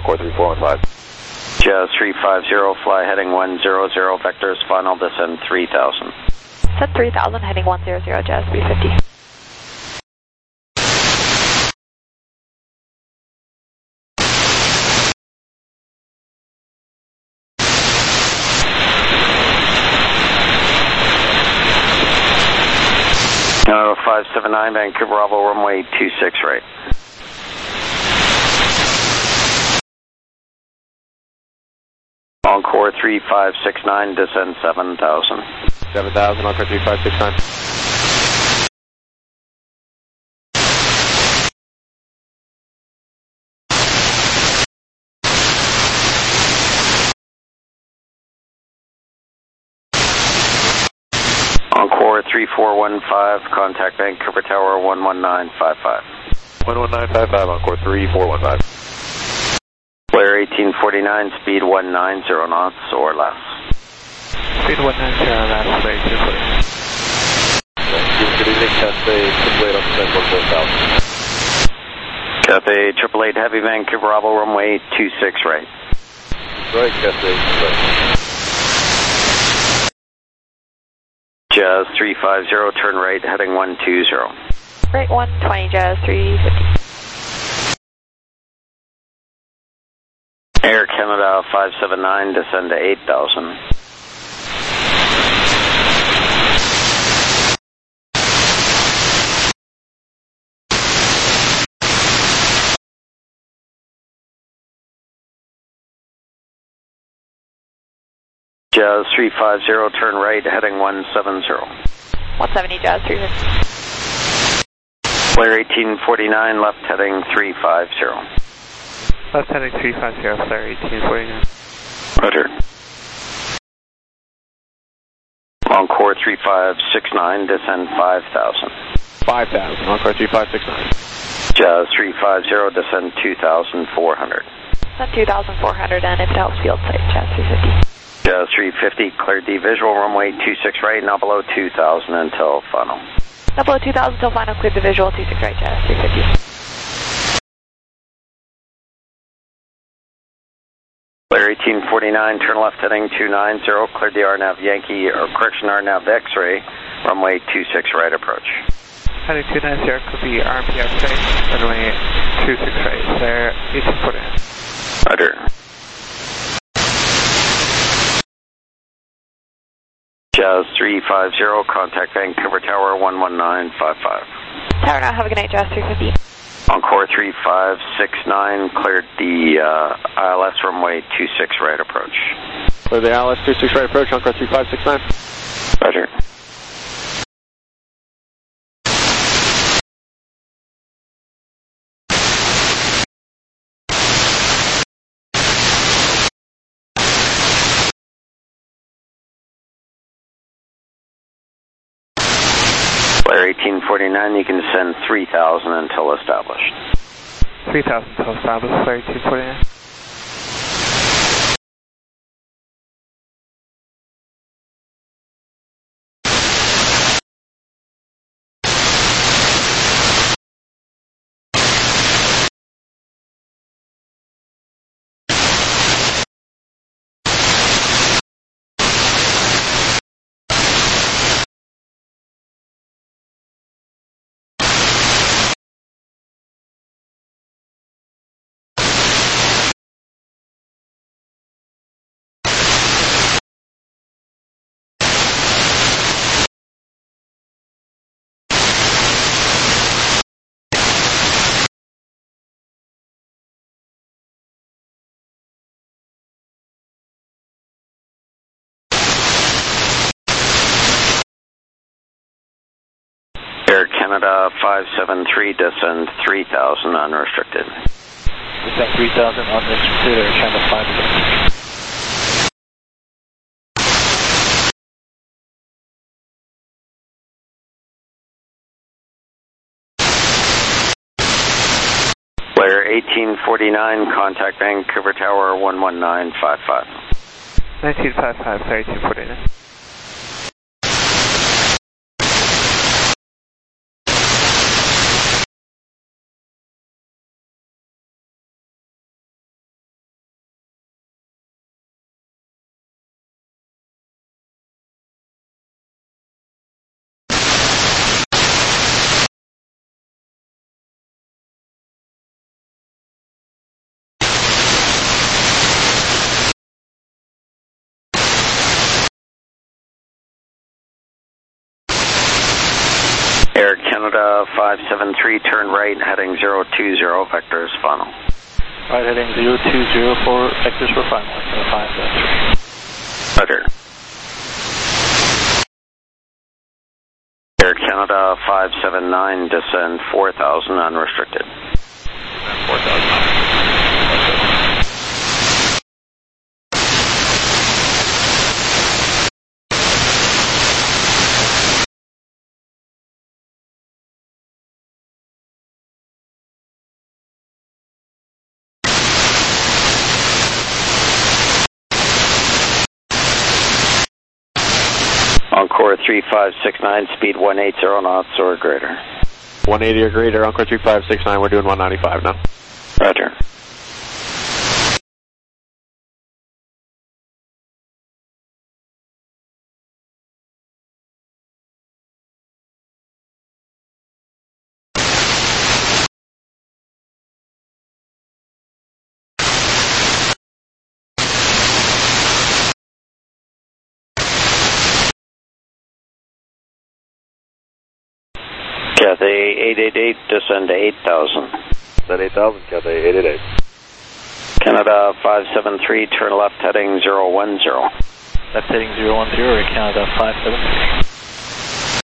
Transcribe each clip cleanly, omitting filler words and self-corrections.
Encore 3415. Jazz 350, fly heading 100, vectors, final descend 3000. Set 3000, heading 100, Jazz 350. No, 579, Vancouver Bravo, runway 26 right. Encore 3569, descend 7000. 7000, Encore 3569. Encore 3415, contact Vancouver Tower 11955. 11955, Encore 3415. Flare 1849, speed 190 knots or less. Speed 190 or less, Flare 1849. Good evening, Cathay 888 on Central 4000. Cathay 888 Heavy, Vancouver Bravo, runway 26 right. Right, Cathay 888. Jazz 350, turn right, heading 120. Right 120, Jazz 350. Air Canada 579, descend to 8000. Jazz 350, turn right, heading 170. 170, Jazz 350. Flare 1849, left heading 350. Left heading 350, Flare 1849. Roger. Encore 3569, descend 5000. 5000, Encore 3569. Jazz 350, descend 2400. Descend 2400, and if it helps, field site, Jazz 350. Jazz 350, cleared D visual, runway 26 right, now below 2000 until final. Now below 2000 until final, cleared the visual, 26 right, Jazz 350. Flare 1849, turn left heading 290, cleared the RNAV Yankee, or correction RNAV X-ray, runway 26 right approach. Heading 290, could be RMP X-ray, runway 26 right, Flare 1849. Roger. Jazz 350, contact Vancouver Tower 11955. Tower now, have a good night, Jazz 350. Encore 3569, cleared the ILS runway 26 right approach. Clear the ILS 26 right approach, Encore 3569. Roger. Flare 1849, you can descend 3000 until established. 3000 until established, Flare 1849. Air Canada 573, descend 3000 unrestricted. Descend 3000 unrestricted, Air Canada 573. Flare 1849, contact Vancouver Tower 11955. 1955, Flare 1849. Air Canada 573, turn right, heading 020, vectors final. Right, heading 020 for vectors for final, 573. Roger. Air Canada 579, descend 4,000, unrestricted. 4,000. Encore 3569, speed 180 knots or greater. 180 or greater, Encore 3569, we're doing 195 now. Roger. Cathay 888, descend to 8,000. Descend 8,000, Cathay 888. Canada 573, turn left heading 010. Left heading 010, Air Canada 573.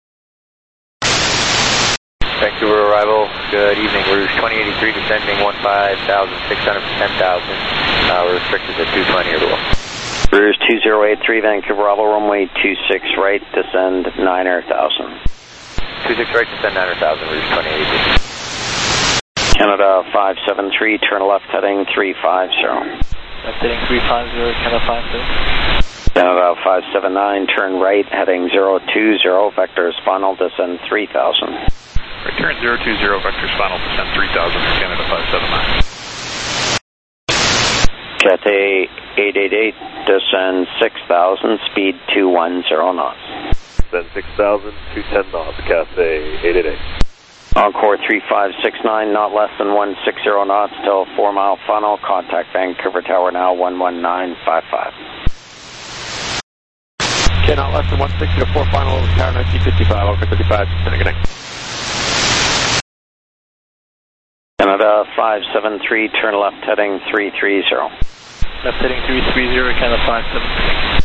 Vancouver arrival, good evening. Rouge 2083 descending 15,600 for 10,000. We're restricted to 220 or below. Rouge 2083, Vancouver arrival, runway 26 right, descend 9,000. 26 right, descend 9,000, Rouge 2083. Canada 573, turn left heading 350. Left heading 350, Canada 573. Canada 579, turn right heading 020, vectors final, descend 3,000. Return 020, vectors final, descend 3,000, Canada 579. Cathay 888, descend 6,000, speed 210 knots. Descend 6,000, 210 knots, Cathay 888. Encore 3569, not less than 160 knots till 4 mile final, contact Vancouver Tower now 11955. Okay, not less than 160 to 4 final, tower 1955, Encore 35, descending again. Canada 573, turn left heading 330. Left heading 330, Canada 573.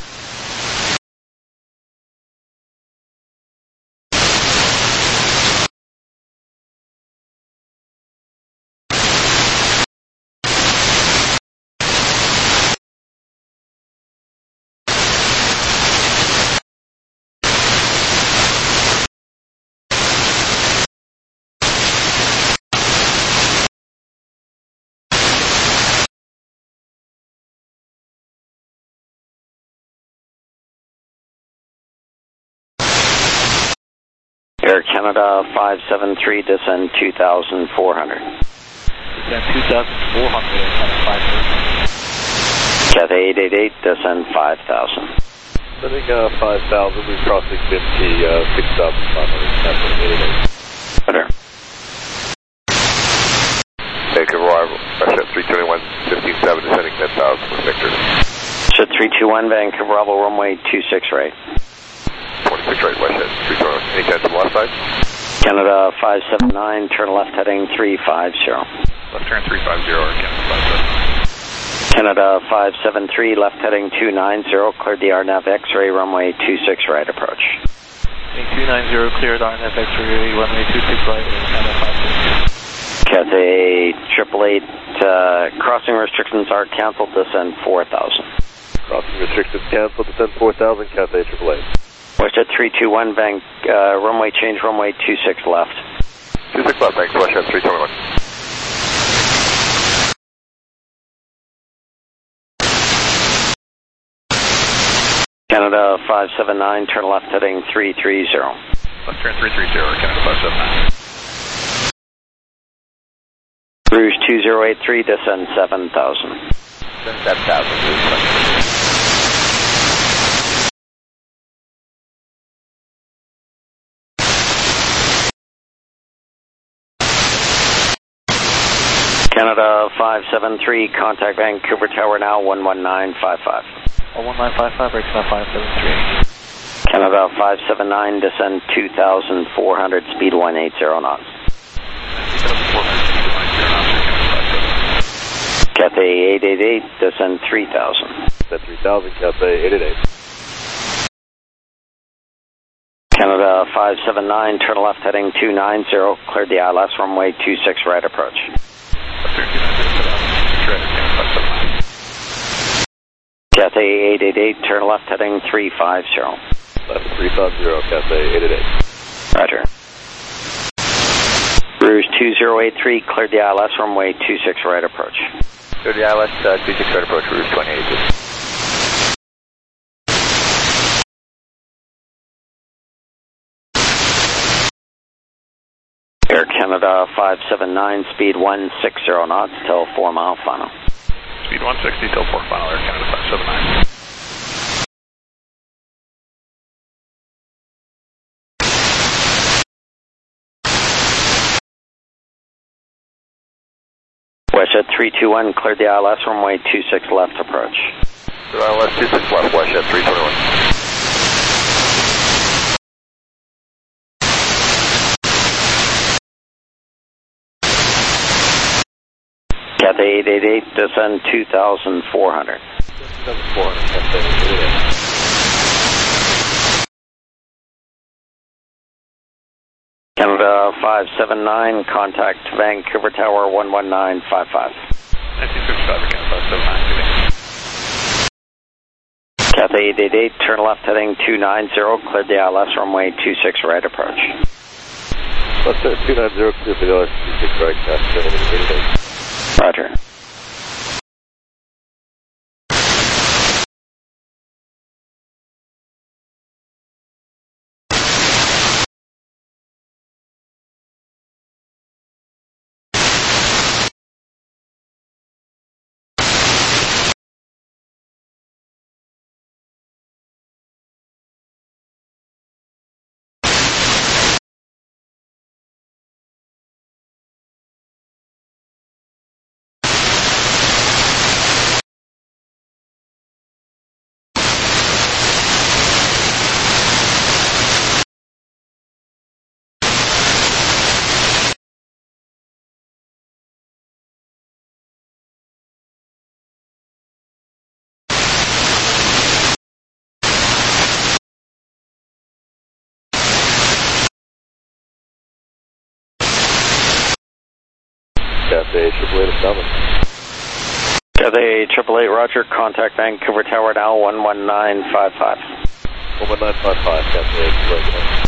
Air Canada 573, descend 2,400. Descend 2,400, Air Canada 573. Cathay 888, descend 5,000. Descending 5,000, we're crossing 50, 6,500, Cathay 888. Better. Vancouver arrival, Russia 321, 15-7, descending 10,000 with Victor. Ship 321, Vancouver arrival, runway 26 right. 26 right, west head, 321. Any chance on the left side? Canada 579, turn left heading 350. Left turn 350, Canada 579. Canada 573, left heading 290, cleared the RNAV X-ray, runway 26 right approach. Heading 290, cleared RNAV X-ray, runway 26 right, Air Canada 573. Cathay 888, crossing restrictions are canceled, descend 4,000. Crossing restrictions canceled, descend 4,000, Cathay 888. Westjet 321, runway change, runway 26 left. 26 left, thanks, Westjet 321. Canada 579, turn left heading 330. Left turn 330, Canada 579. Rouge 2083, descend 7,000. Descend 7,000, Rouge 2083. Canada 573, contact Vancouver Tower now 11955. 11955, Air Canada 573. Canada 579, descend 2,400, speed 180 knots. Cathay 888, descend 3,000. Descend 3,000, Cathay 888. Canada 579, turn left heading 290, cleared the ILS, runway 26 right approach. Cathay 888, turn left heading 350. Left 350, Cathay 888. Roger. Rouge 2083, cleared the ILS, runway 26 right approach. Cleared the ILS, 26 right approach, Rouge 2083. Air Canada 579, speed 160 knots till 4 mile final. Speed 160 till 4 final, Air Canada 579. WestJet 321, cleared the ILS, runway 26 left approach. ILS 26 left, WestJet 321. Cathay 888, descend 2,400. 2,400, Cathay 888. Canada 579, contact Vancouver Tower 11955. 1955, Canada 579. Cathay 888, turn left heading 290, cleared the ILS, runway 26 right approach. Left 290, cleared the ILS, 26 right, Cathay 888. Roger. Cathay 888 7. Cathay 888, roger, contact Vancouver Tower now 11955. 11955, Cathay 888.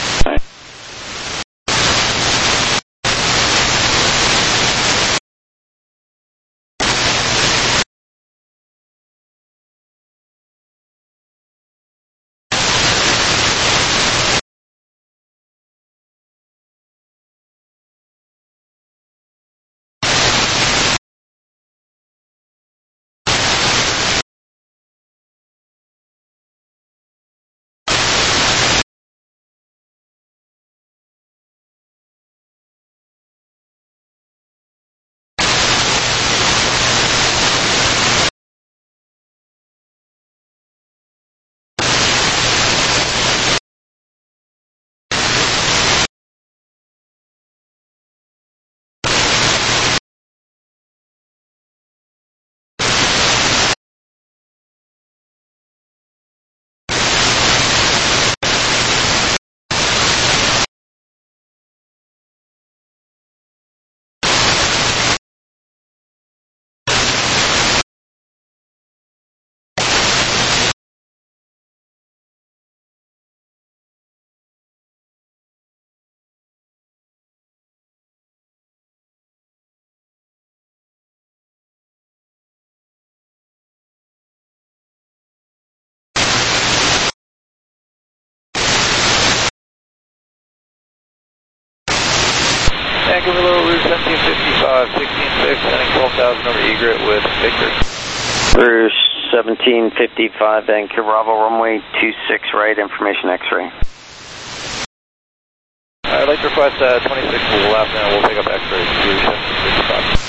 Vancouver Low, Rouge 1755, 16-6, sending 12,000 over Egret with Victor. Rouge 1755, Vancouver Bravo, runway 26 right, information X-ray. I'd like to request 26 left, and we'll pick up X-ray, Rouge 1755.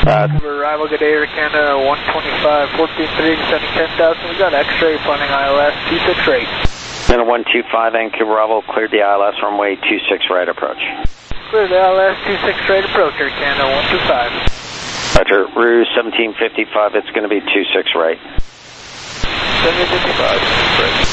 Arrival, good day, Air Canada 125, 14-3, descending 10,000. We got X-ray, planning ILS 26 right. Center 125, Vancouver Bravo, cleared the ILS, runway 26 right approach. Clear the ILS 26 right approach, Air Canada 125. Roger, Rouge 1755, it's going to be 26 right. 1755, right.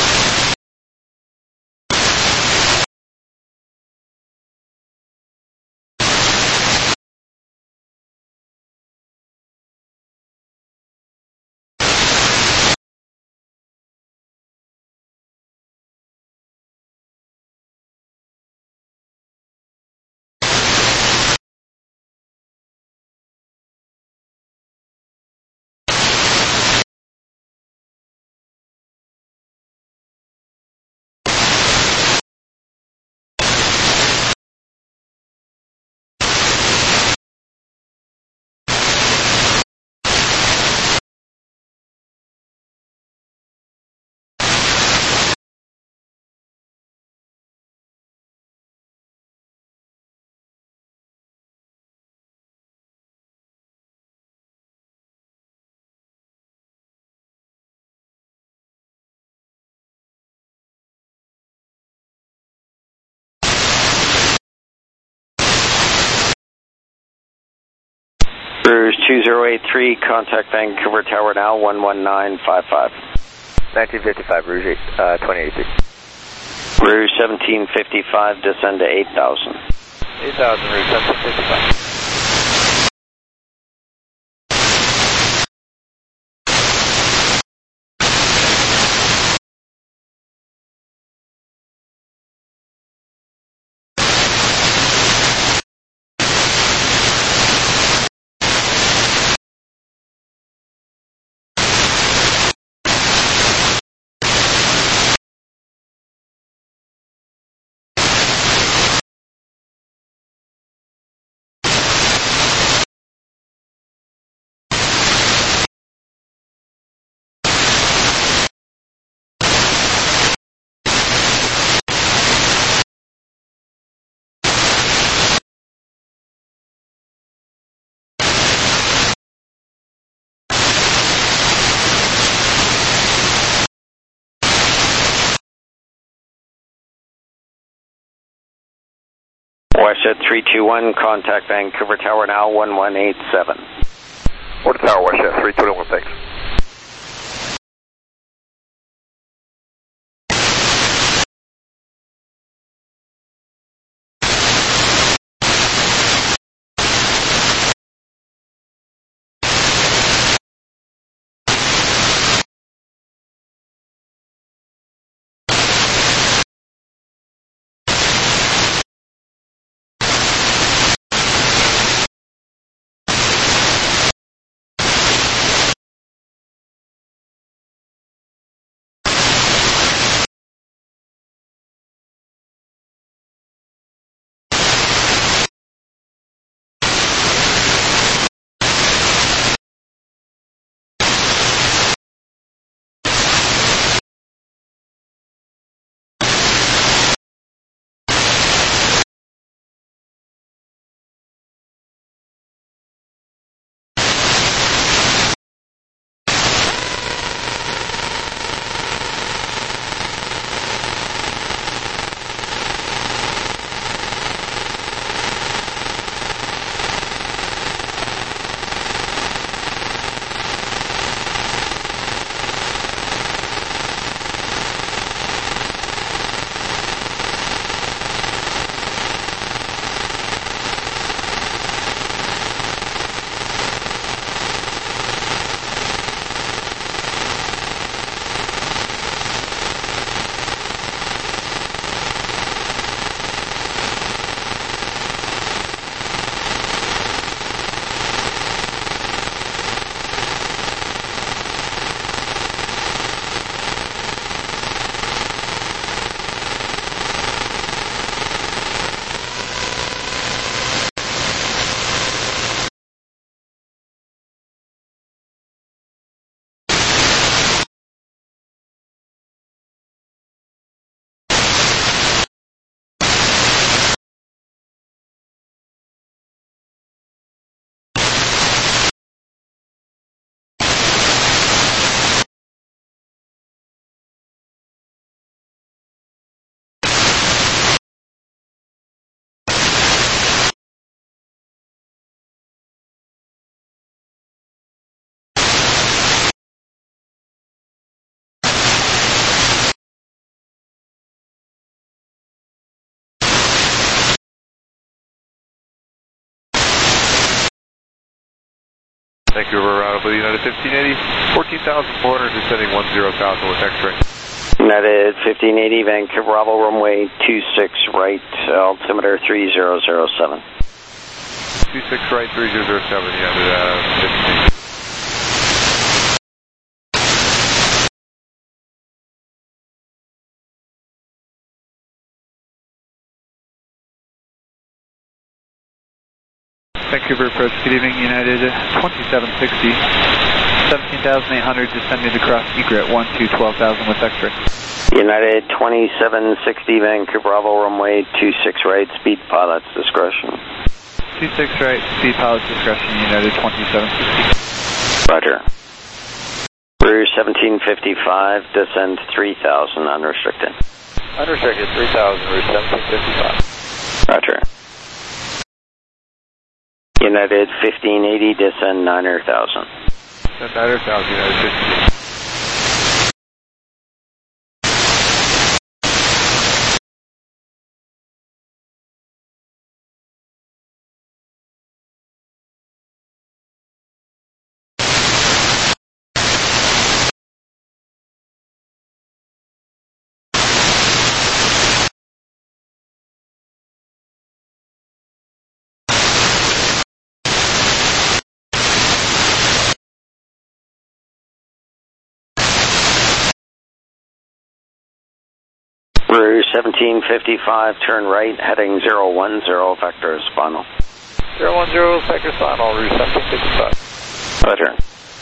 Rouge 2083, contact Vancouver Tower now, 11955. 1955, Rouge 2083. Rouge 1755, descend to 8,000. 8,000, Rouge 1755. WestJet 321, contact Vancouver Tower now, 1187. Order Tower, WestJet 321, thanks. Vancouver arrival, United 1580, 14,400, descending 10,000 with X-ray. United 1580, Vancouver Bravo, runway 26 right, altimeter 3007. 26 right, 3007, United 1580. Vancouver approach, good evening, United 2760, 17,800, descending across egret 12,000 with X-ray. United 2760, Vancouver Bravo, runway 26 right, speed pilot's discretion. 26 right, speed pilot's discretion, United 2760. Roger. Rouge 1755, descend 3,000, unrestricted. Unrestricted 3,000, Rouge 1755. Roger. United 1580, descend 9,000. Descend 9,000, United 1580. Rouge 1755, turn right, heading 010, vector spinal. 010, vector spinal, Rouge 1755. Roger.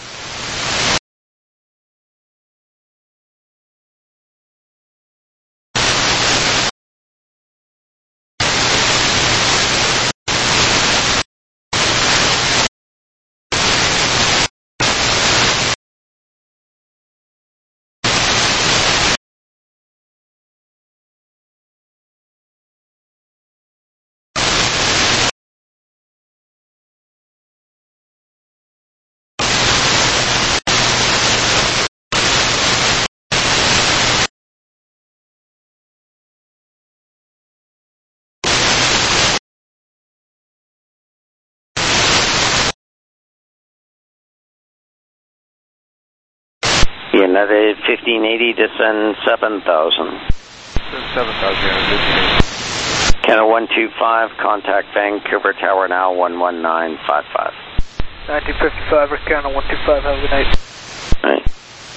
United 1580, descend 7,000. Descend 7,000, United 1580. Canada 125, contact Vancouver Tower now, 11955. 1955, Canada 125, have a good night. Right.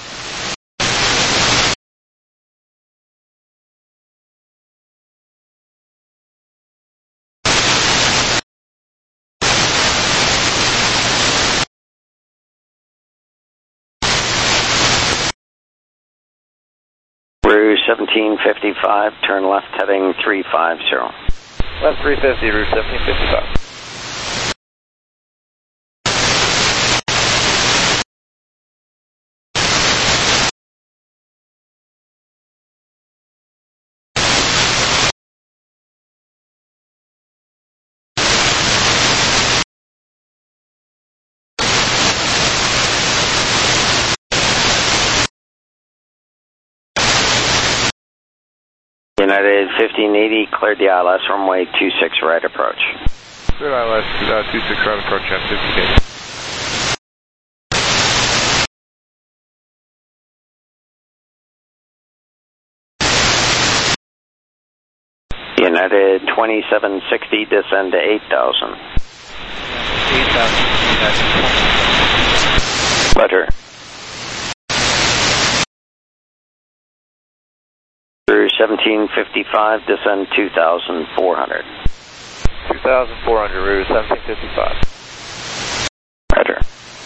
Rouge 1755, turn left heading 350. Left 350, Rouge 1755. United 1580, cleared the ILS, runway 26 right approach. Cleared ILS, 26 right approach, United 1580. United 2760, descend to 8,000. 8,000, Roger. Rouge 1755, descend 2,400. 2,400, Rouge 1755. Roger.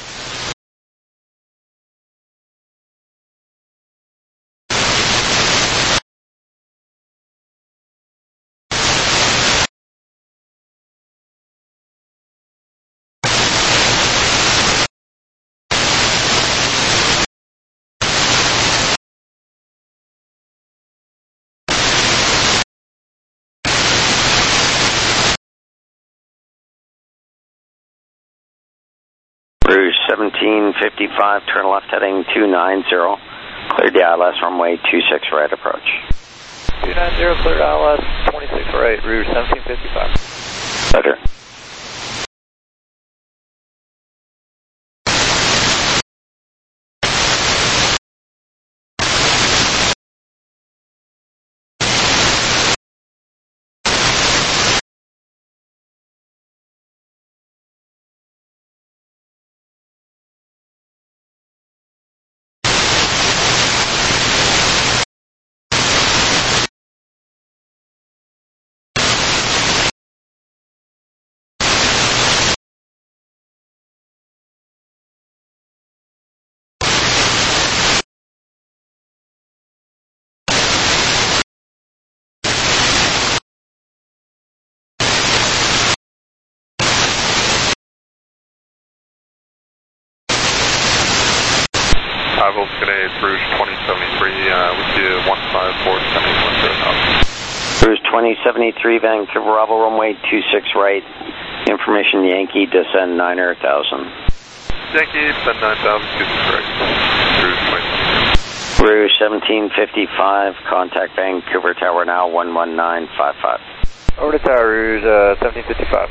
Rouge 1755, turn left heading 290, cleared the ILS, runway 26 right approach. 290, cleared ILS, 26 right, Rouge 1755. Roger. arrival, today it's Rouge 2073, with you 154 descending 10,000. Rouge 2073, Vancouver Bravo, runway 26 right. Information Yankee, descend 9,000. Yankee, descend 9,000, 26 right. Rouge 2073. Rouge 1755, contact Vancouver Tower now, 11955. Over to Tower Rouge 1755.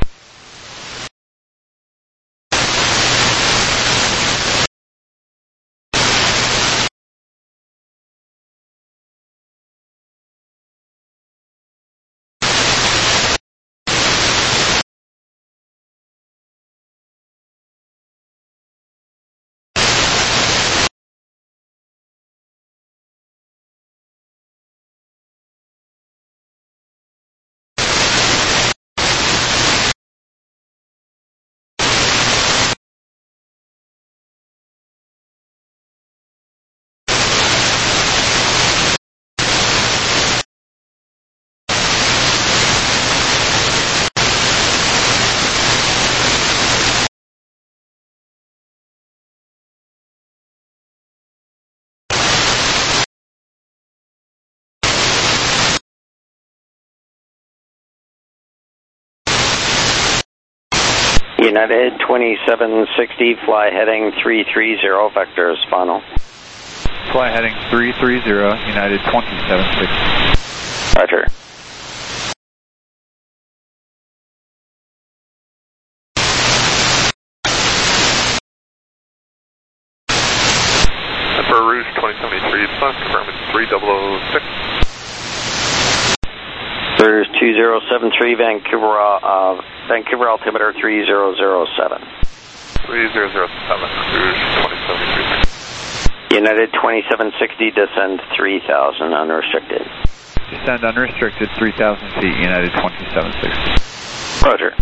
United 2760, fly heading 330, vector final. Fly heading 330, United 2760. Roger. And for Rouge 2073, confirm it's 3006. Rouge 2073, Vancouver altimeter 3007. 3007, Rouge 2073. United 2760, descend 3,000, unrestricted. Descend unrestricted 3,000 feet, United 2760. Roger.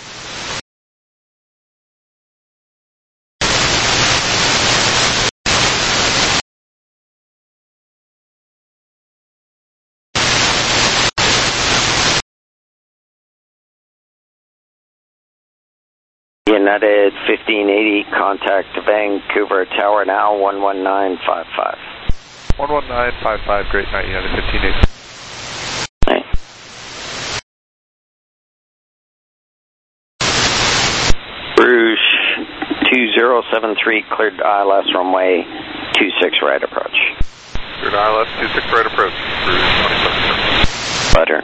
United 1580, contact Vancouver Tower now, 11955. 11955, great night, United 1580. Hey. Rouge 2073, cleared ILS runway 26 right approach. Cleared ILS 26 right approach, Rouge 2073. Roger.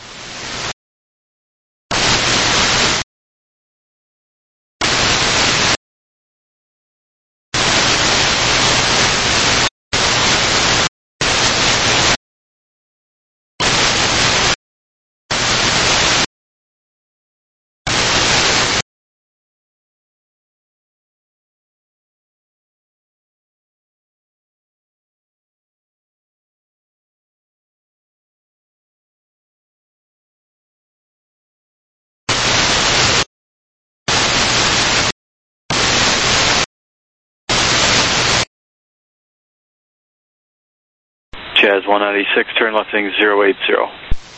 Jazz 196, turn left heading 080.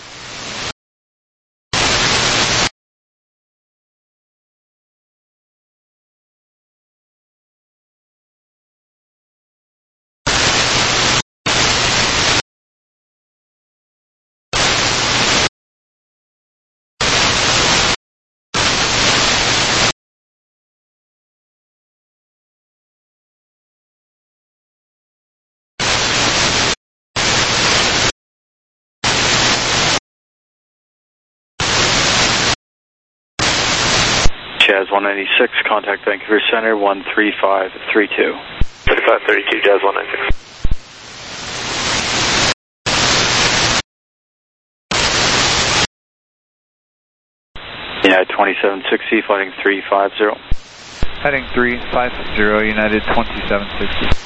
Jazz 196, contact Vancouver Center 13532. 3532, Jazz 196. United 2760, flighting 350. Heading 350, United 2760.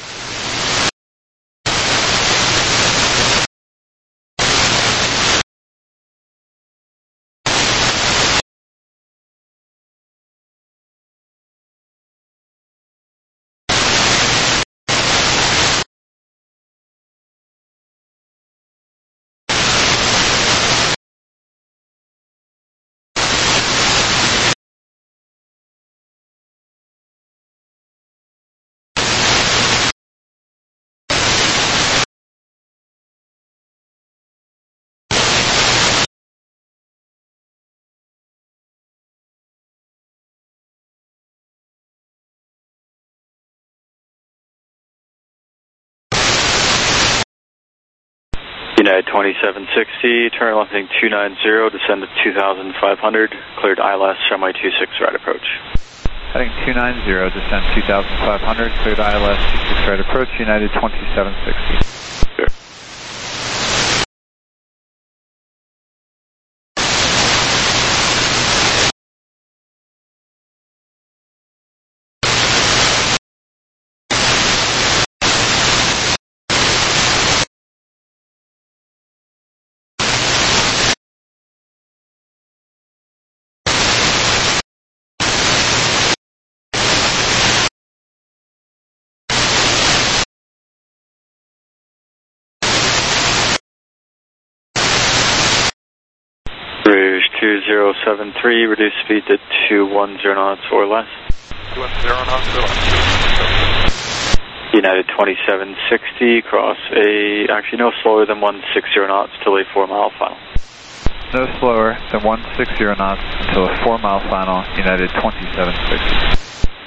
United 2760, turn left heading 290, descend to 2500, cleared ILS, runway 26 right approach. Heading 290, descend 2500, cleared ILS, 26 right approach, United 2760. Sure. Rouge 2073, reduce speed to 210 knots or less. 210 knots or less. United 2760, cross actually no slower than 160 knots till a 4 mile final. No slower than 160 knots until a 4 mile final, United 2760.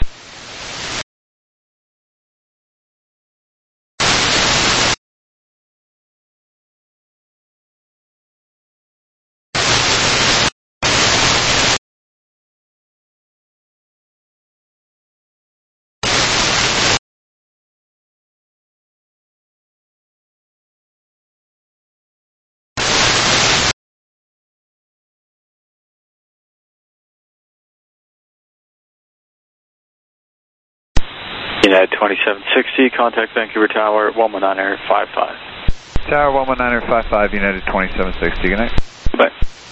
United 2760, contact Vancouver Tower, 119er55. Tower 119er55, United 2760, good night. Goodbye.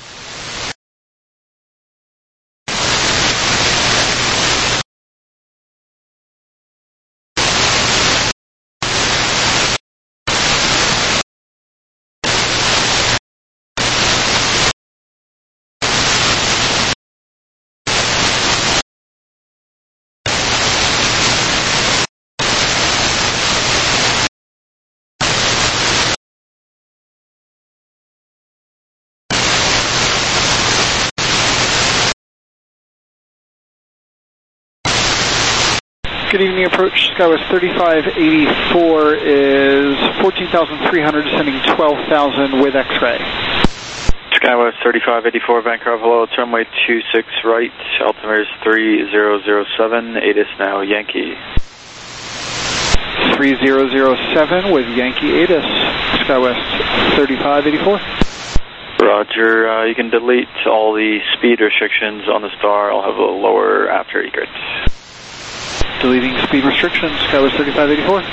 Good evening, approach Skywest 3584 is 14,300, descending 12,000 with X-ray. Skywest 3584, Vancouver, hello, it's runway 26 right, altimeter is 3007, ATIS now Yankee. 3007 with Yankee ATIS, Skywest 3584. Roger, you can delete all the speed restrictions on the star, I'll have a lower after egret. Deleting speed restrictions, Skywest 3584.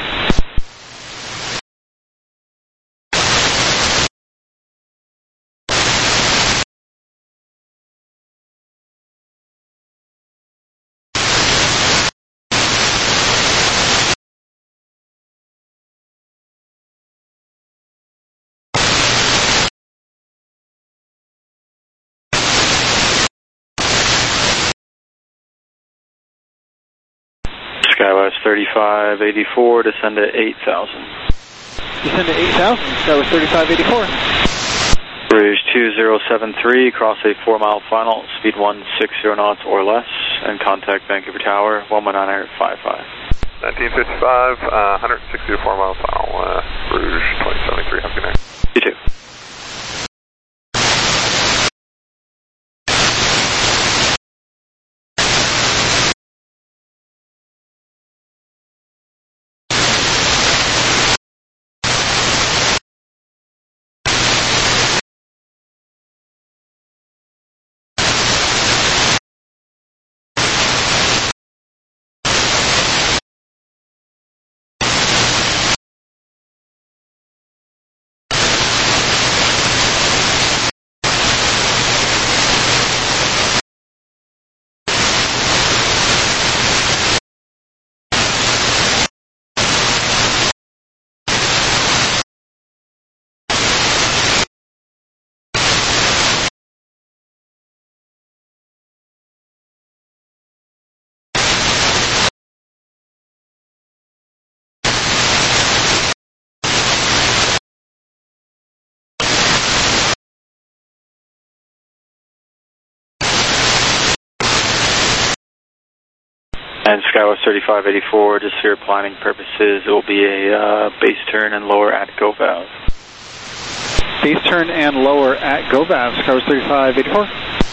Skywest 3584, descend to 8,000. Descend to 8,000, Skywest 3584. Rouge 2073, cross a 4 mile final, speed 160 knots or less, and contact Vancouver Tower, 119er55. 1955, 160 to 4 mile final, Rouge 2073, have a good night. You too. And Skywest 3584, just for your planning purposes, it will be a base turn and lower at go valve. base turn and lower at GoVAV, Skywest 3584.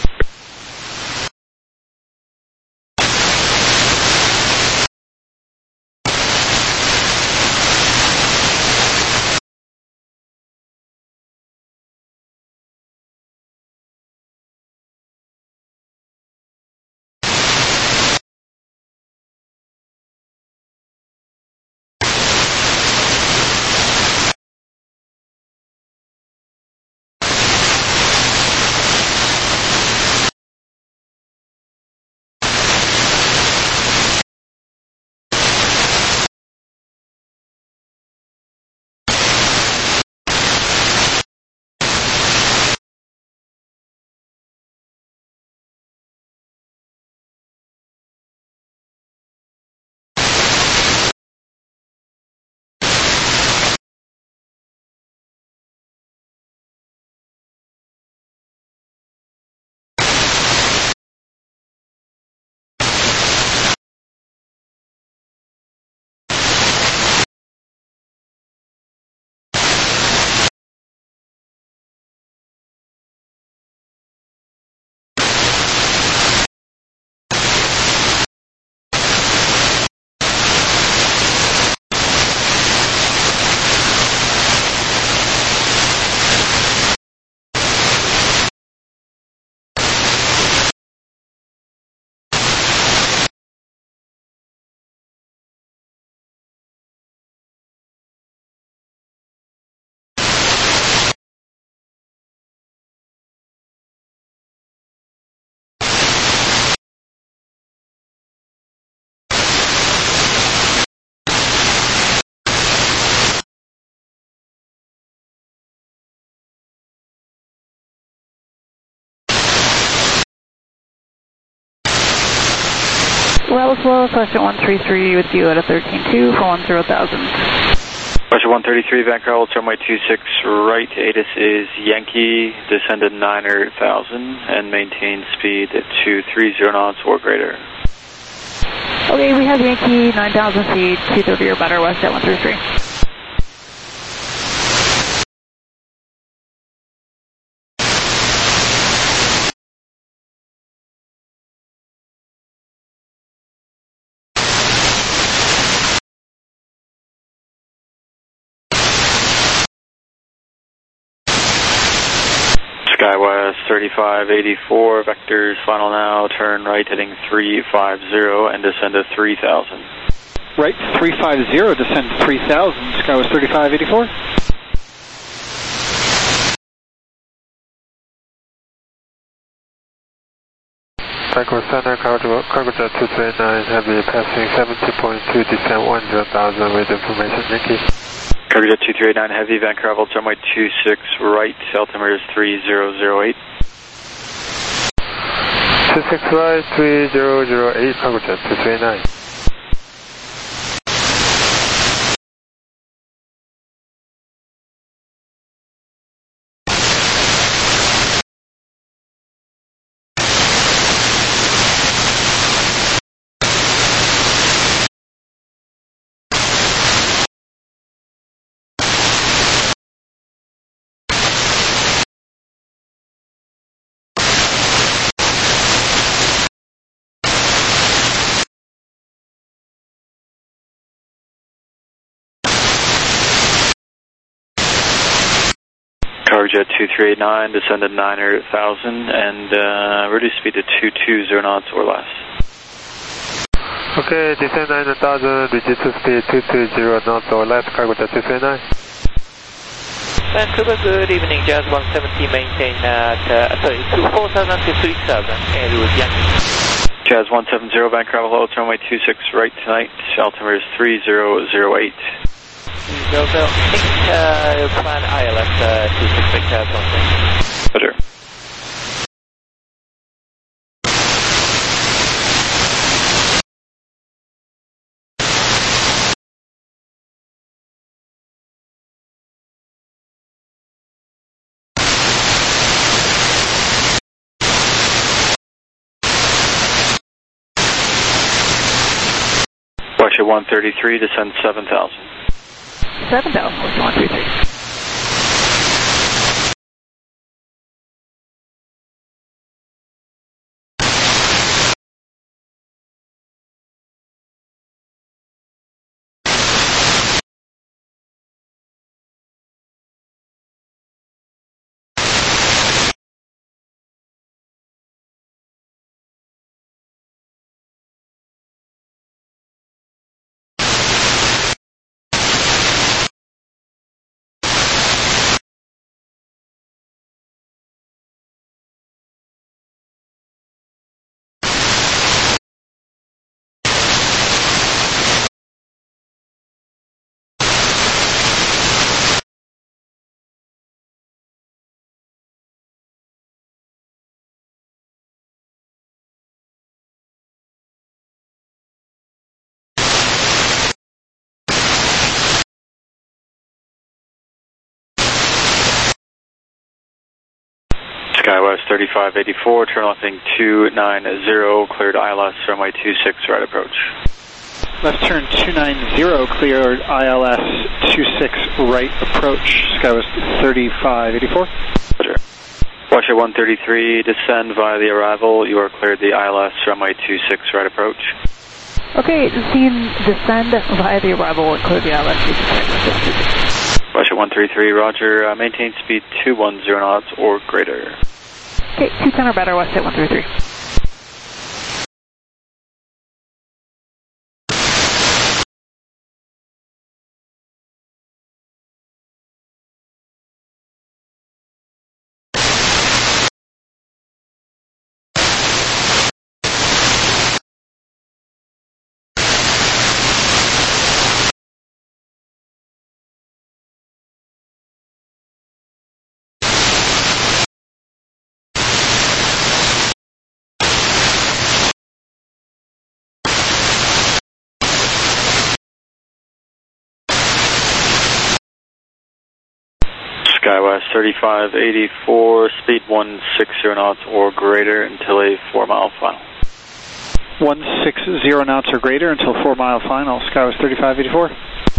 Level slow, question 133 with you at a 13.2 for 10,000. Question 133, Vancouver, hold runway 26 right, ATIS is Yankee, descend at 9,000 and maintain speed at 230 knots or greater. Okay, we have Yankee, 9,000 feet, 230 or better, west at 133. Skywest 3584, vectors final now, turn right heading 350 and descend to 3,000. Right 350, descend to 3,000, Skywest 3584. Cycle Center, Cargojet 239, heavy passing 70.2, descent 10,000 with information, Yankee. Cargojet 2389 Heavy, Vancouver, hold runway 26 right, altimeter is 3008. 26 right, 3008, Cargojet 239. Cargojet 2389, descend at 9,000 and reduce speed to 220 knots or less. Okay, descend 9,000, reduce speed 220 knots or less, Cargojet 239. Vancouver, good evening, Jazz 170, maintain at, 4,000 to 3,000, and it was Yankee. Jazz 170, Vancouver, hold runway 26 right tonight, altimeter is 3008. 3008, plan ILS 26 something. Roger. Russia 133, descend 7,000. 7,000, 133. SkyWest 3584, turn lefting 290, cleared ILS, runway 26, right approach. Left turn 290, cleared ILS 26, right approach. SkyWest 3584. Roger. Washer 133, descend via the arrival. You are cleared the ILS, runway 26, right approach. Okay, scene descend via the arrival and clear the ILS 26. Washer 133, roger. Maintain speed 210 knots or greater. Okay, 210 or better, West 133. SkyWest 3584, speed 160 knots or greater until a 4-mile final. 160 knots or greater until 4-mile final. SkyWest 3584.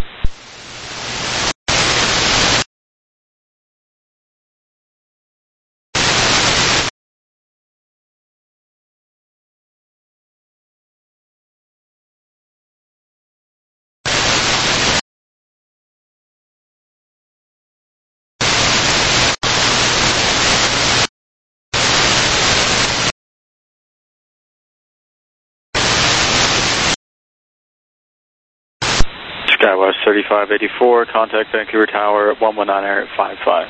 SkyWest 3584, contact Vancouver Tower 119er55.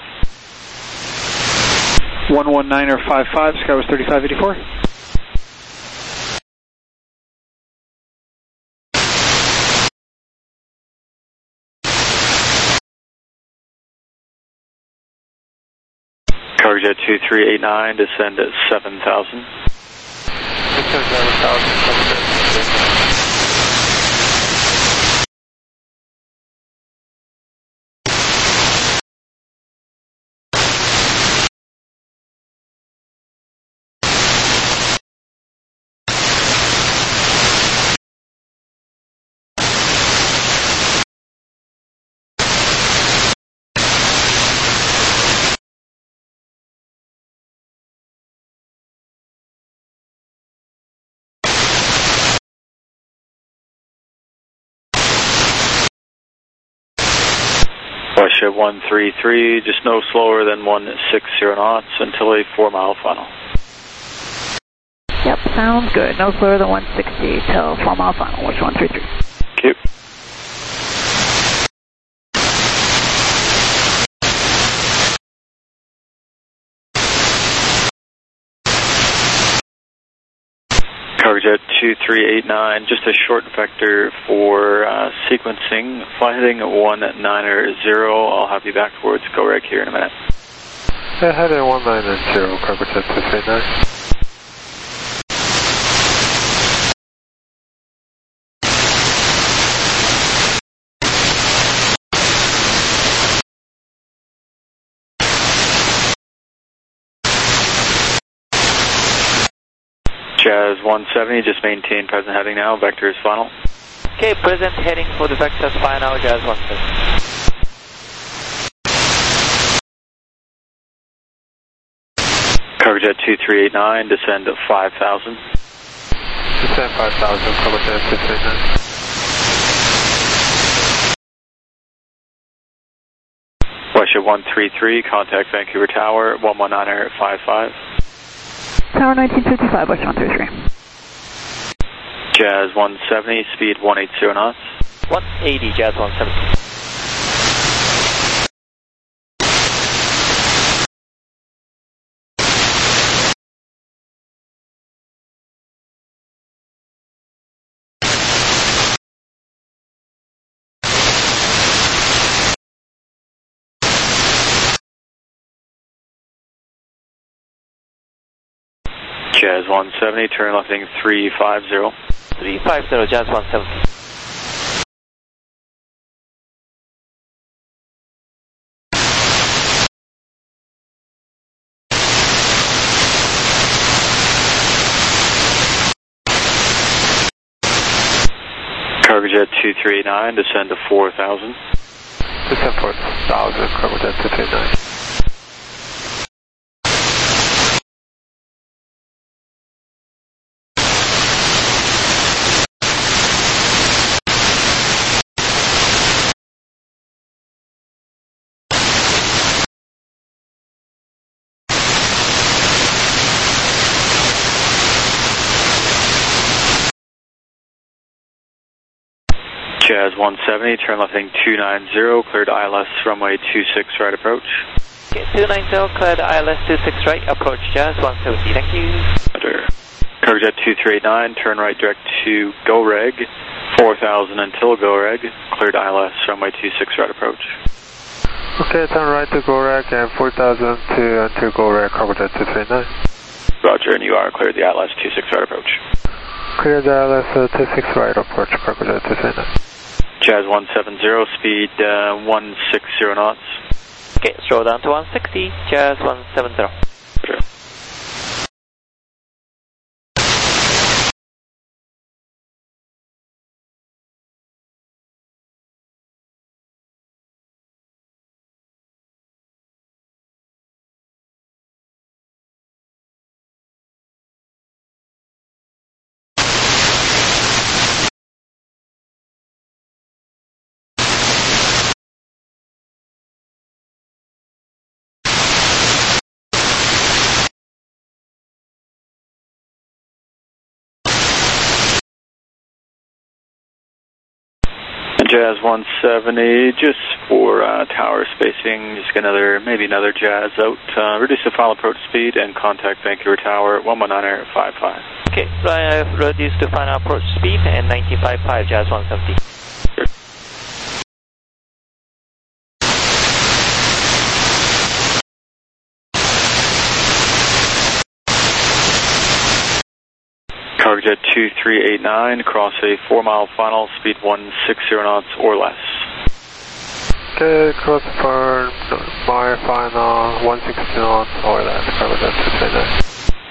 119er55, SkyWest 3584. Cargojet 2389, descend at 7,000. Descend 7,000, Russia 133, just no slower than 160 knots until a 4-mile final. Yep, sounds good. No slower than 160 till 4-mile final, Russia 133. Thank you. Cargojet 2389, just a short vector for sequencing. Fly heading 190, I'll have you back towards GoReg here in a minute. Yeah, heading 190, Cargojet 2389. Jazz 170, just maintain present heading now, vector is final. Okay, present heading for the vector's final, Jazz 170. Cargojet 2389, descend at 5,000. Descend 5,000, Cargojet 2389. Russia 133, contact Vancouver Tower 119er55. Tower 1955, West 133. Jazz 170, speed 180 knots. 180, Jazz 170. Jazz 170, turn lefting 350. 350, Jazz 170. Cargojet 2389, descend to 4,000. Descend 4,000, Cargojet 2389. Jazz 170, turn left heading 290, cleared ILS runway 26 right approach. Okay, 290, cleared ILS 26 right, approach Jazz 170, thank you. Roger. Cargojet 2389, turn right direct to GoReg, 4,000 until GoReg, cleared ILS runway 26 right approach. Okay, turn right to GoReg and 4,000 until GoReg, Cargojet 239. Roger, and you are cleared the ILS 26 right approach. Clear the ILS 26 right approach, Cargojet 239. Jazz 170, speed 160 knots. Okay, slow down to 160, Jazz 170. Roger. Jazz 170, just for tower spacing, just maybe another Jazz out. Reduce the final approach speed and contact Vancouver Tower 119.55. Okay, reduce the final approach speed and 1955, Jazz 170. Cargojet 2389, cross a 4-mile final, speed 160 knots or less. Okay, cross for my final 160 knots or less, Cargojet 239.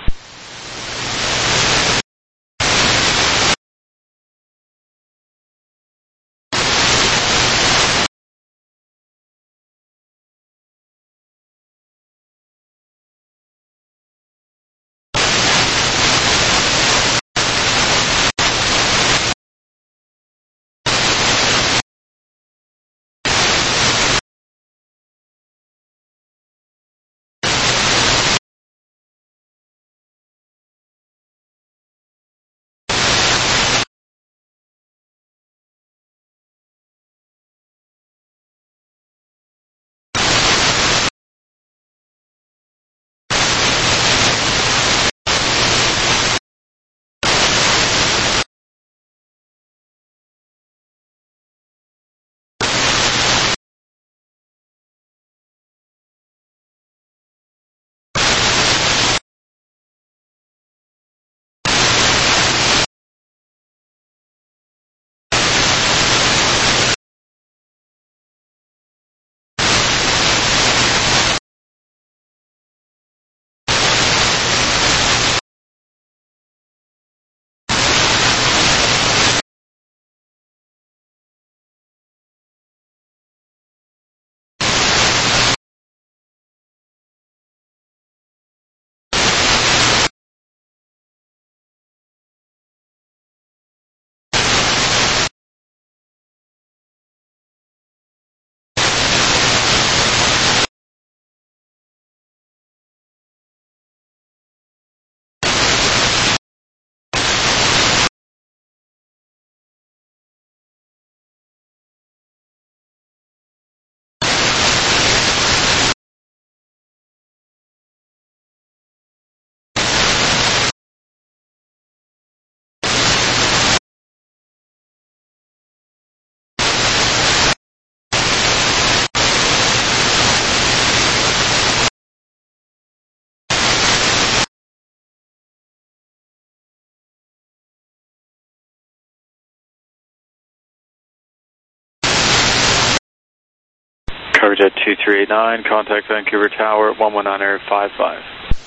Cargojet 2389, contact Vancouver Tower 119.55.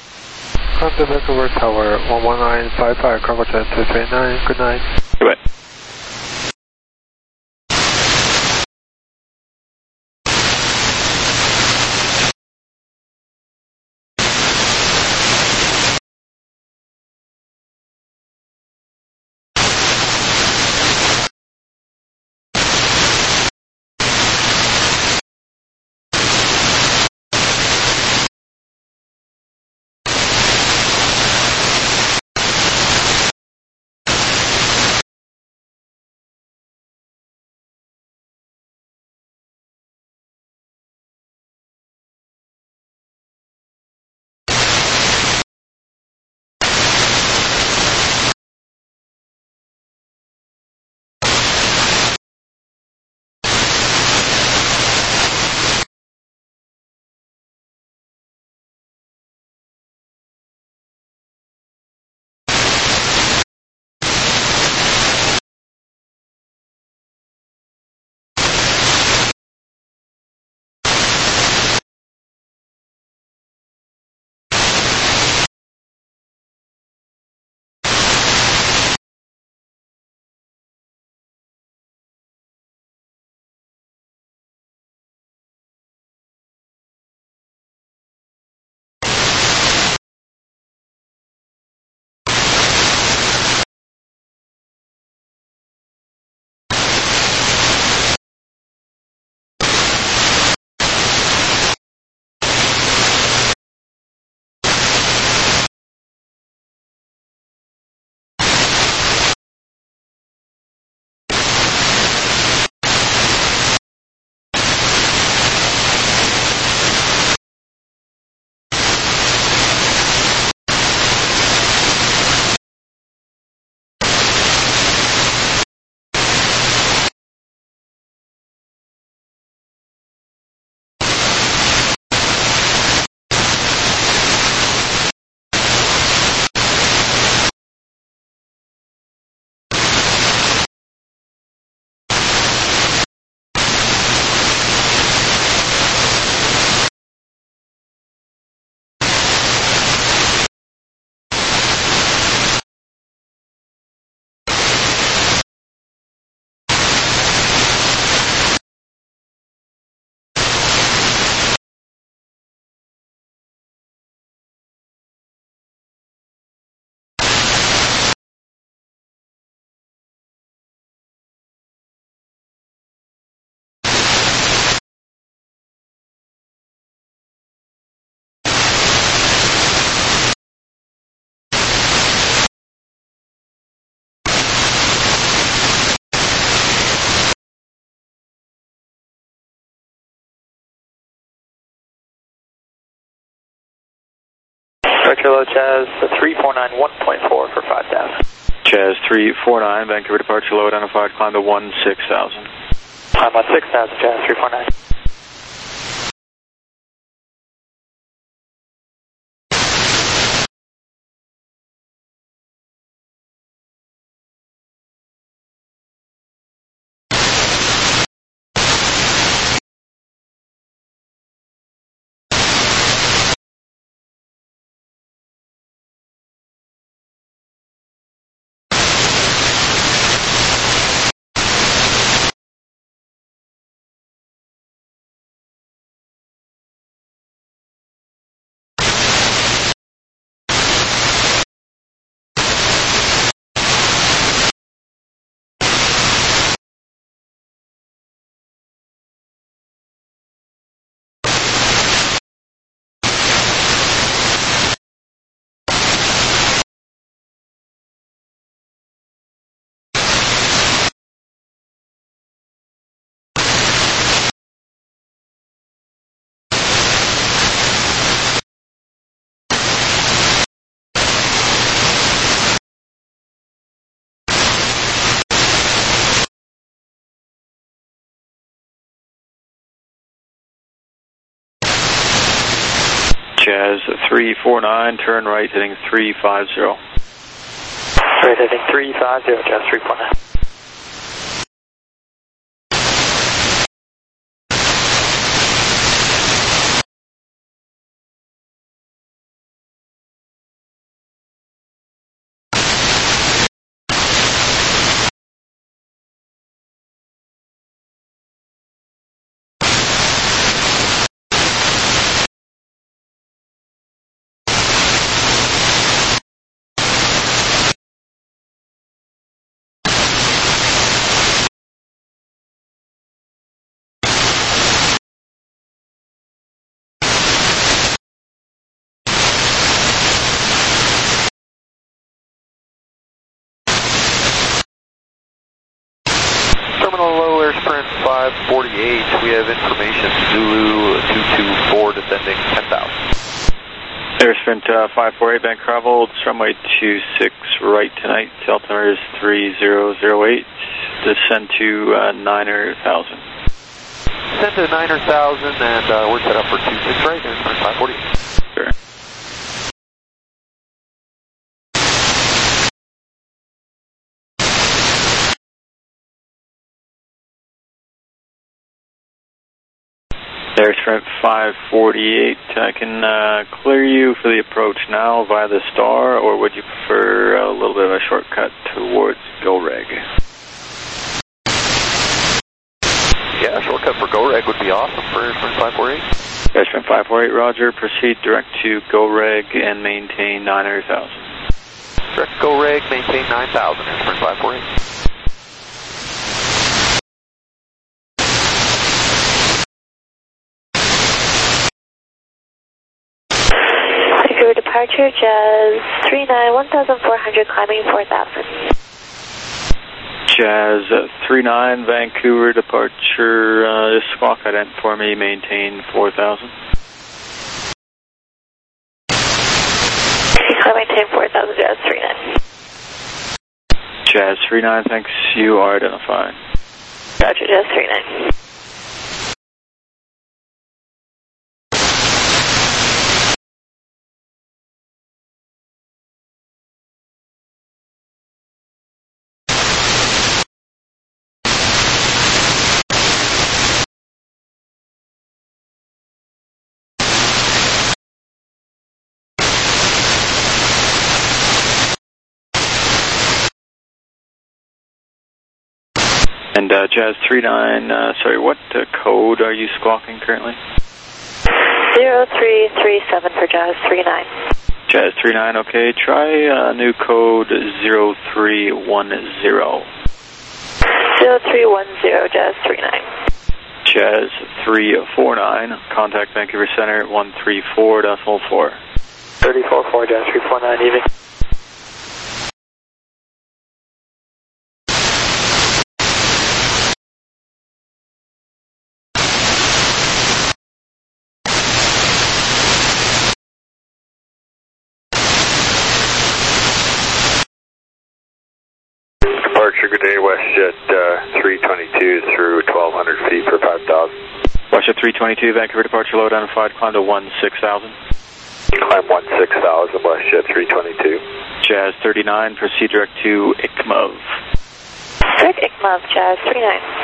Contact Vancouver Tower 119.55, Cargojet 239, good night. Goodbye. departure low, Jazz 349 1.4 for 5,000. Jazz 349, Vancouver departure low identified, climb to 16,000. Climb on 6,000, Jazz 349. Jazz 349, turn right heading 350. Right heading 350, Jazz 349. Terminal low, air sprint 548. We have information, Zulu 224 descending 10,000. Air sprint 548, bank travel, runway 26 right tonight, altimeter is 3008, descend to 9,000. Descend to 9,000 and we're set up for 26 right, air sprint 548. Sure. Air sprint 548, I can clear you for the approach now via the star, or would you prefer a little bit of a shortcut towards GoReg? Yeah, shortcut for GoReg would be awesome for air sprint 548. Air sprint 548, roger, proceed direct to GoReg and maintain 900,000. Direct GoReg, maintain 9,000, air sprint 548. Departure, Jazz 39, 1,400, climbing 4,000. Jazz 39, Vancouver departure, just squawk ident for me, maintain 4,000. Maintain 4,000, Jazz 39. Jazz 39, thanks, you are identified. Roger, Jazz 39. And Jazz 39, sorry, what code are you squawking currently? 0337 for Jazz 39. Jazz 39, okay, try new code 0310. 0310, Jazz 39. Jazz 349, contact Vancouver Center 134.4. 34.4, Jazz 349, evening. good day, WestJet 322 through 1200 feet for 5,000. WestJet 322, Vancouver departure low identified, climb to 16,000. Climb 16,000, WestJet 322. Jazz 39, proceed direct to ICMOV. Direct ICMOV, Jazz 39.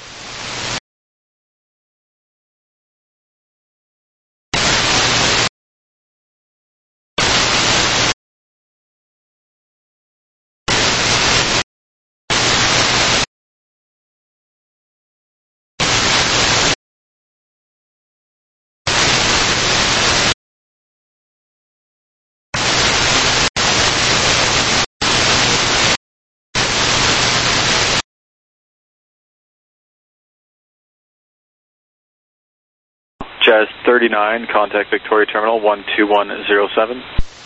Jazz 39, contact Victoria Terminal 12107.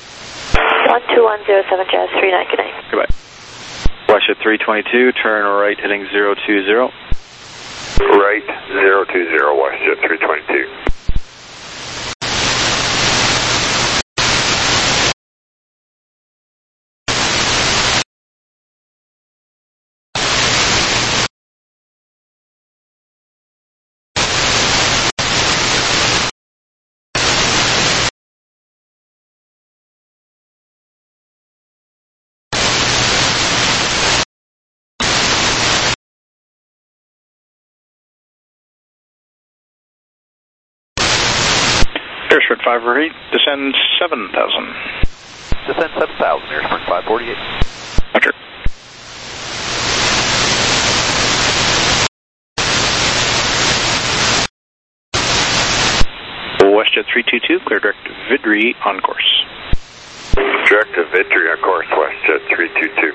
12107, Jazz 39, good night. Goodbye. WestJet 322, turn right heading 020. Right 020, WestJet 322. Airsprint 548, descend 7,000. Descend 7,000, Airsprint 548. Roger. WestJet 322, clear direct to Vidri on course. Direct to Vidri on course, WestJet 322.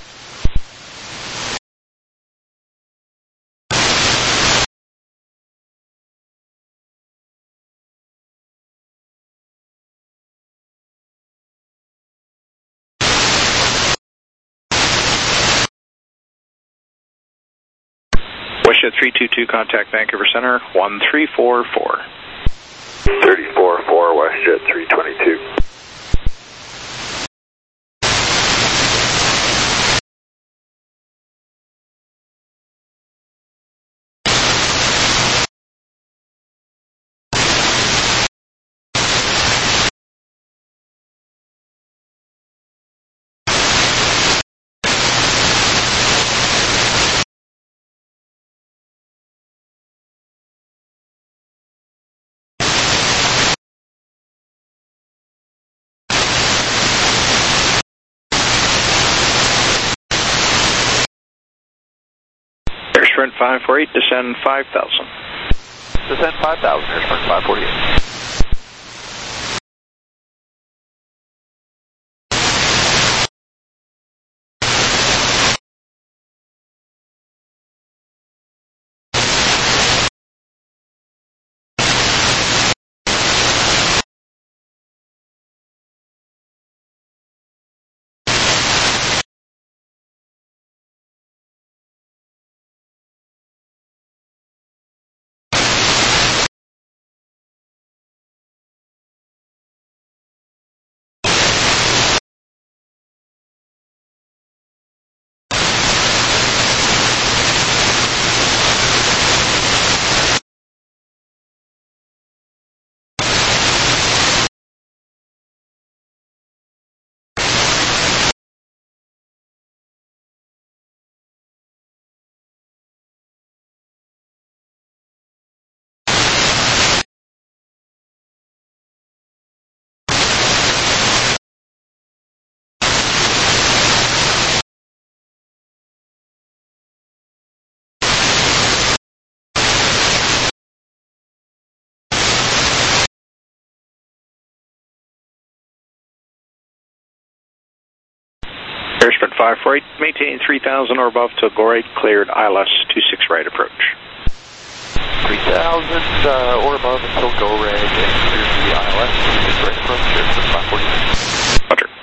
WestJet 322, contact Vancouver Center 1344. 344, WestJet 322. Airsprint 548, descend 5,000. Descend 5,000, Airsprint 548. Airsprint 548, maintain 3,000 or above till Gorade, cleared ILS 26 right approach. 3,000 or above until Gorade, cleared the ILS 26 right approach, Airsprint 548. Roger.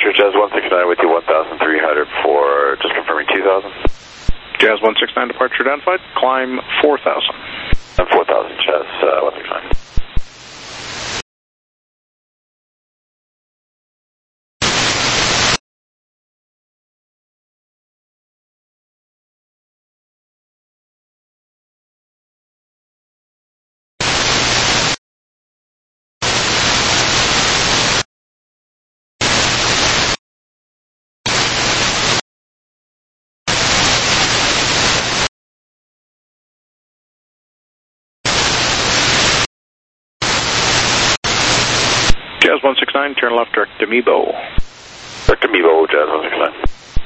Departure Jazz 169 with you 1,300 for just confirming 2,000. Jazz 169 departure identified. Climb 4,000. And 4,000 Jazz 169. Jazz 169, turn left, direct to Mebo. Direct to Mebo, Jazz 169.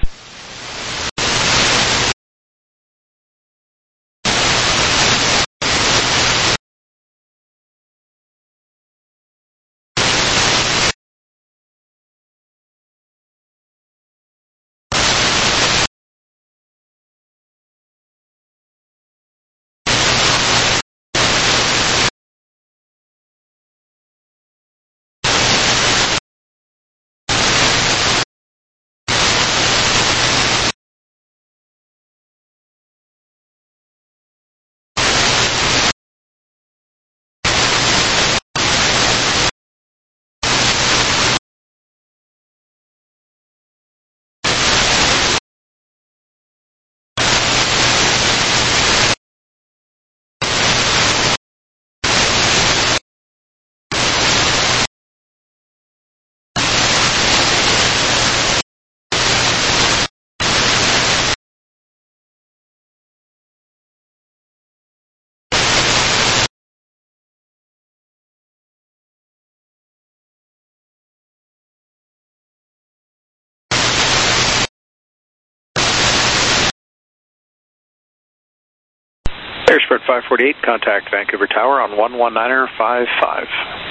Airspread 548, contact Vancouver Tower on 119er 55.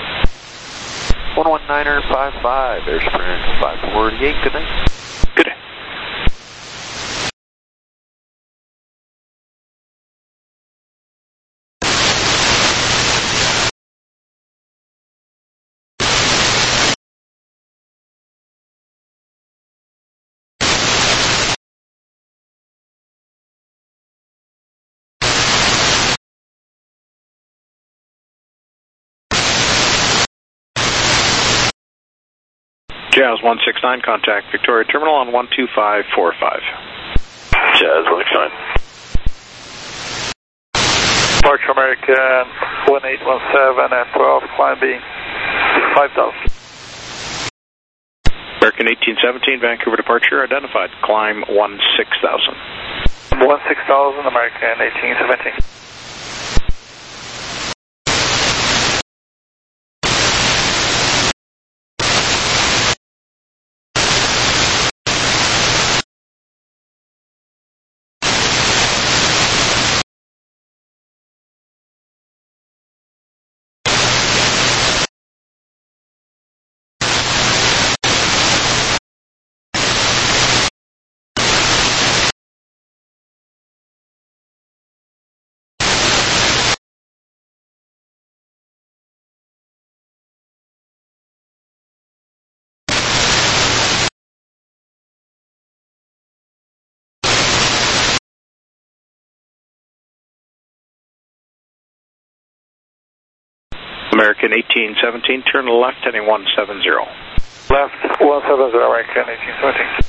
119er 55, Airspread 548, good night. Good day. Jazz 169, contact Victoria Terminal on 12545. Jazz 169. Departure American 1817 and 12, climbing 5,000. American 1817, Vancouver departure identified. Climb 16,000. 16,000, American 1817. American 1817, turn left heading 170. Left 170, American 1817.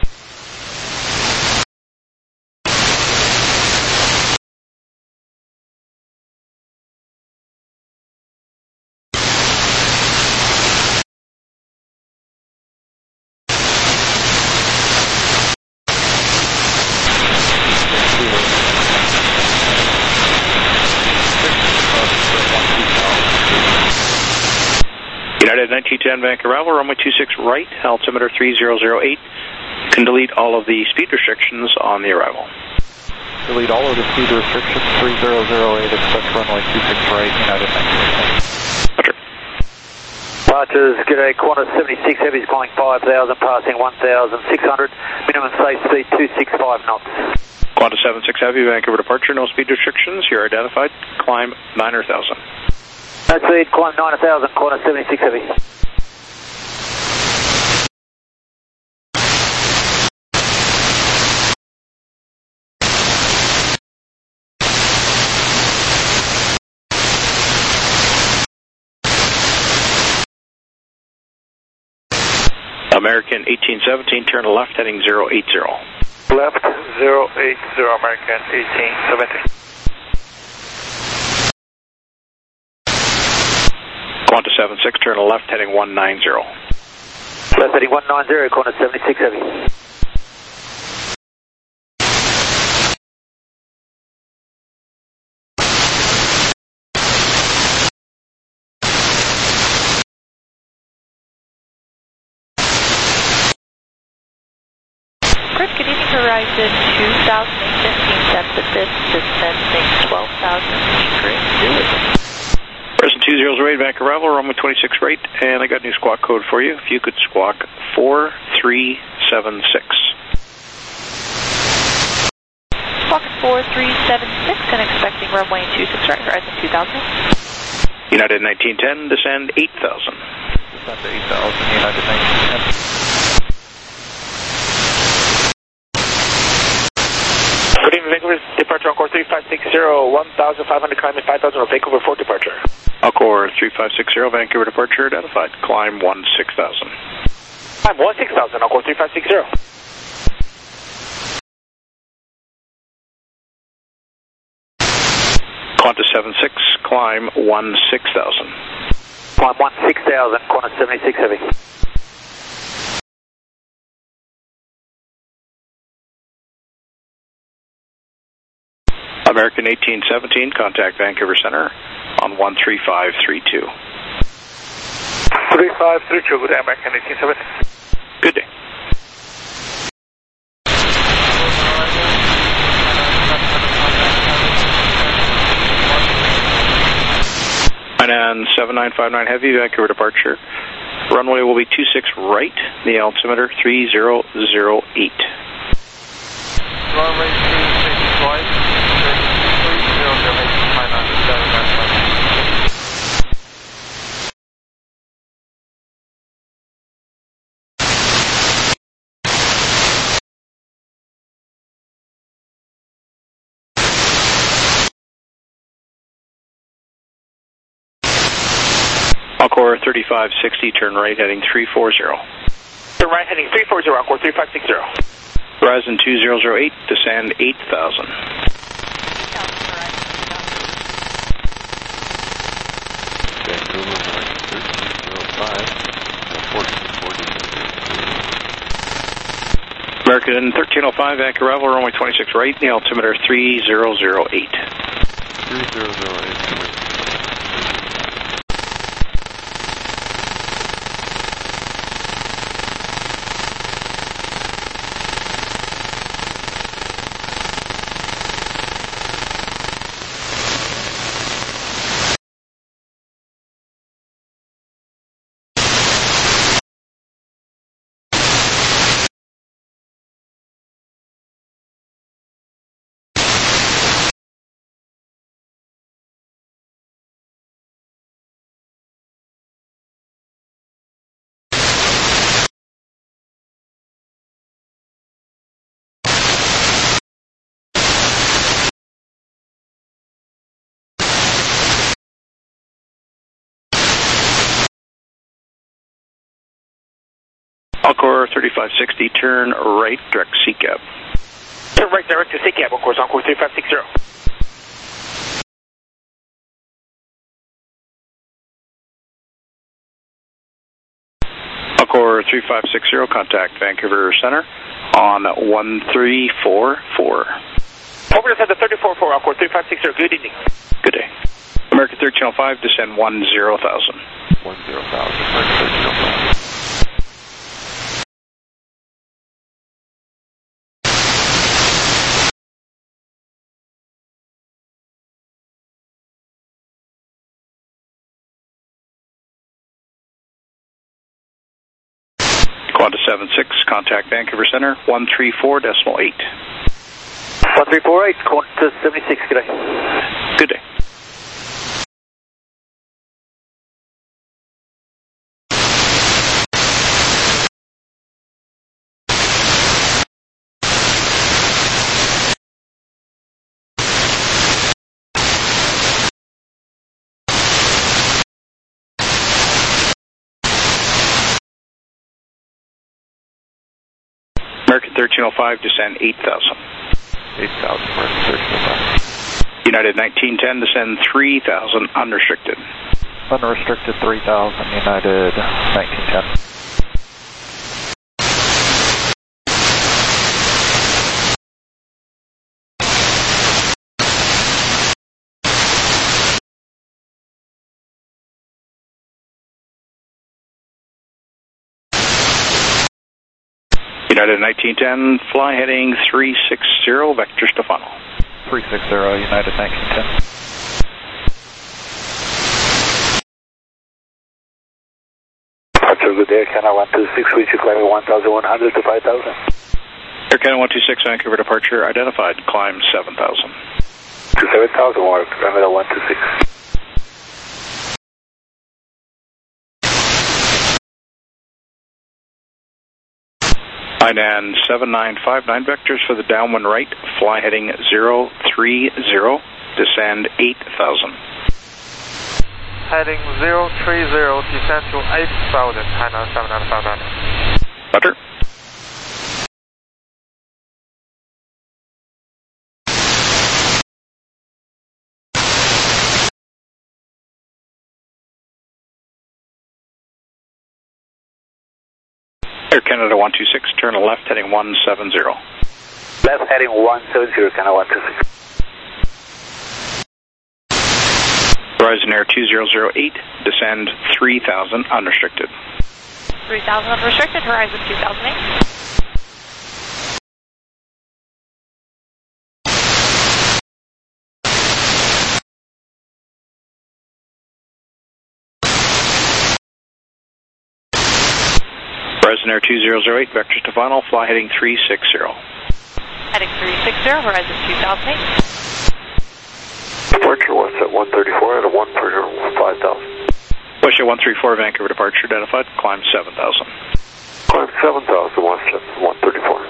United 1910 Vancouver arrival, runway 26 right, altimeter 3008. Can delete all of the speed restrictions on the arrival. Delete all of the speed restrictions, 3008, expect runway 26 right, United 1910. Roger. Departures, g'day, Qantas 76 Heavy's calling 5,000, passing 1,600, minimum safe speed 265 knots. Qantas 76 Heavy, Vancouver departure, no speed restrictions, you're identified, climb 9,000. No speed, climb 9,000, Qantas 76 Heavy. American 1817, turn left heading 080. Left 080, American 1817. Qantas 76, turn left heading 190. Left heading 190, Qantas 76 Heavy. Chris, good evening, Horizon 2015, sets at this, descending 12,000 feet, Chris, Horizon 208, back arrival, runway 26 right, and I got a new squawk code for you. If you could squawk 4376. Squawk 4376 and expecting runway 26 right, Horizon 2000. United 1910, descend 8,000. Descend to 8,000, United 1910. Good evening, Vancouver. Departure Encore 3560, 1,500 climbing 5,000 on Vancouver 4 departure. Encore 3560, Vancouver departure identified. Climb 16,000. Climb 16,000, Encore 3560. Qantas 76, climb 16,000. Climb 16,000, Qantas 76 Heavy. American 1817, contact Vancouver Center on 13532. 3532, good day, American 1817. Good day. And 7959 Heavy, Vancouver departure. Runway will be 26 right, the altimeter 3008. Runway 26 right. Encore 3560, turn right heading 340. Turn right heading 340, Encore 3560. Horizon 2008, descend 8,000. Vancouver, Horizon 1305, 1440. American 1305, Vancouver arrival, runway 26 right, the altimeter 3008. 3008. Encore 3560, turn right, direct CCAB. Turn right direct to CCAB, of course, Encore 3560. Encore 3560, contact Vancouver Center on 1344. Over to the 344, Encore 3560, good evening. Good day. American 1305, descend 10,000. 10,000, American 1305. Qantas 76, contact Vancouver Center, 134.8. 1348, Qantas 76, good day. Good day. American 1305, descend 8,000. 8,000, American 1305. United 1910, descend 3,000, unrestricted. Unrestricted 3,000, United 1910. United 1910, fly heading 360, vector Stefano. 360, United 1910. Good day, Canada 126, reach you climbing 1,100 to 5,000. Air Canada 126, Vancouver departure identified, climb 7,000. To 7,000, mark, Canada 126. INAN 7959 vectors for the downwind right, fly heading 030, descend 8,000. Heading 030, descend to 8,000, China 7959. Butter. Air Canada 126, turn left heading 170. Left heading 170, Canada 126. Horizon Air 2008, descend 3,000, unrestricted. 3,000 unrestricted, Horizon 2008. Horizon Air 2008, vector Stefano, fly heading 360. Heading 360, Horizon 2008. Departure was at 134 at a 1 per 5,000. Westjet 134, Vancouver departure identified, climb 7,000. Climb 7,000, Westjet 134.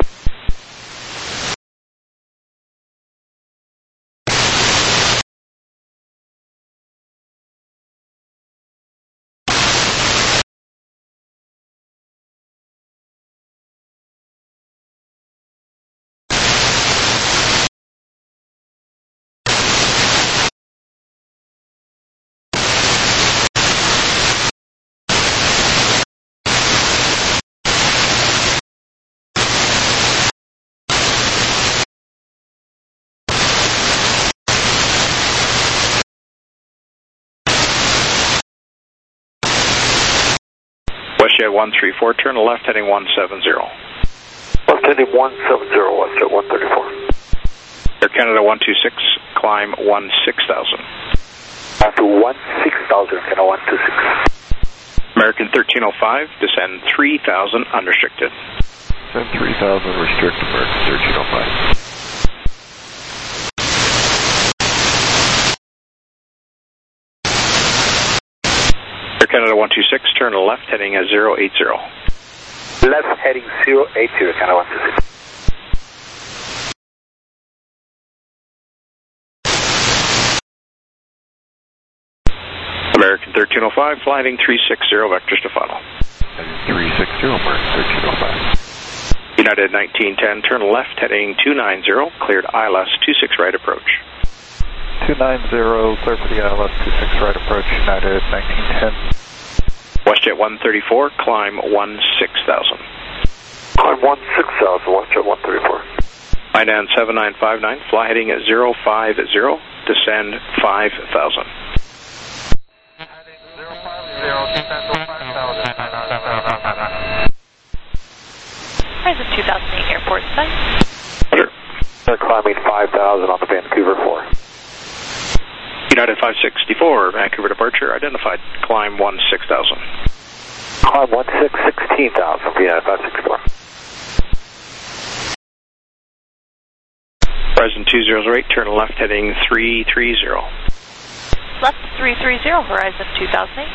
Westjet 134, turn left heading 170. Left heading 170, Westjet 134. Air Canada 126, climb 16,000. After 16,000, Canada 126. American 1305, descend 3,000, unrestricted. Descend 3,000, restrict American 1305. Air Canada 126, turn left heading 080. Left heading 080, Canada 126. American 1305, fly heading 360, vector Stefano. 360, American 1305. United 1910, turn left heading 290, cleared ILS 26 right approach. 290, clear for the ILS 26 right approach, United 1910. Westjet 134, climb 16,000. Climb 16,000, Westjet 134. INAN 7959, fly heading 050, descend 5,000. Heading 050, descend to 5,000, China 7959. Horizon 2008, airport site. Butter. They're climbing 5,000 on the Vancouver 4. United 564, Vancouver departure identified, climb 16,000. Climb 16,000, United 564. Horizon 2008, turn left heading 330. Left 330, Horizon 2008.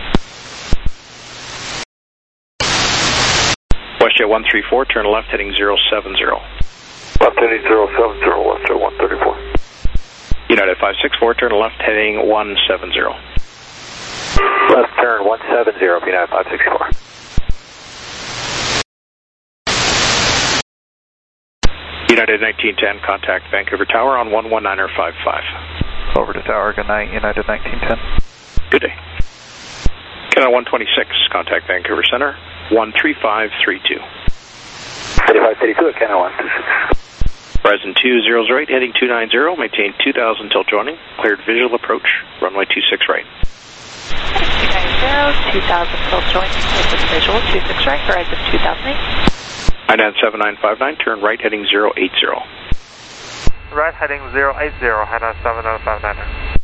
Westjet 134, turn left heading 070. Left heading 070, Westjet 134. United 564, turn left heading 170. Left turn 170, United 564. United 1910, contact Vancouver Tower on 119er55. Over to Tower, good night, United 1910. Good day. Canada 126, contact Vancouver Center, 13532. 3532 at Canada 126. Horizon 2008, heading 290, maintain 2000 till joining, cleared visual approach, runway 26 right. 290, 2000 till joining, with visual 26 right, horizon 2008. INAN 7959, turn right heading 080. Right heading 080, INAN 7959.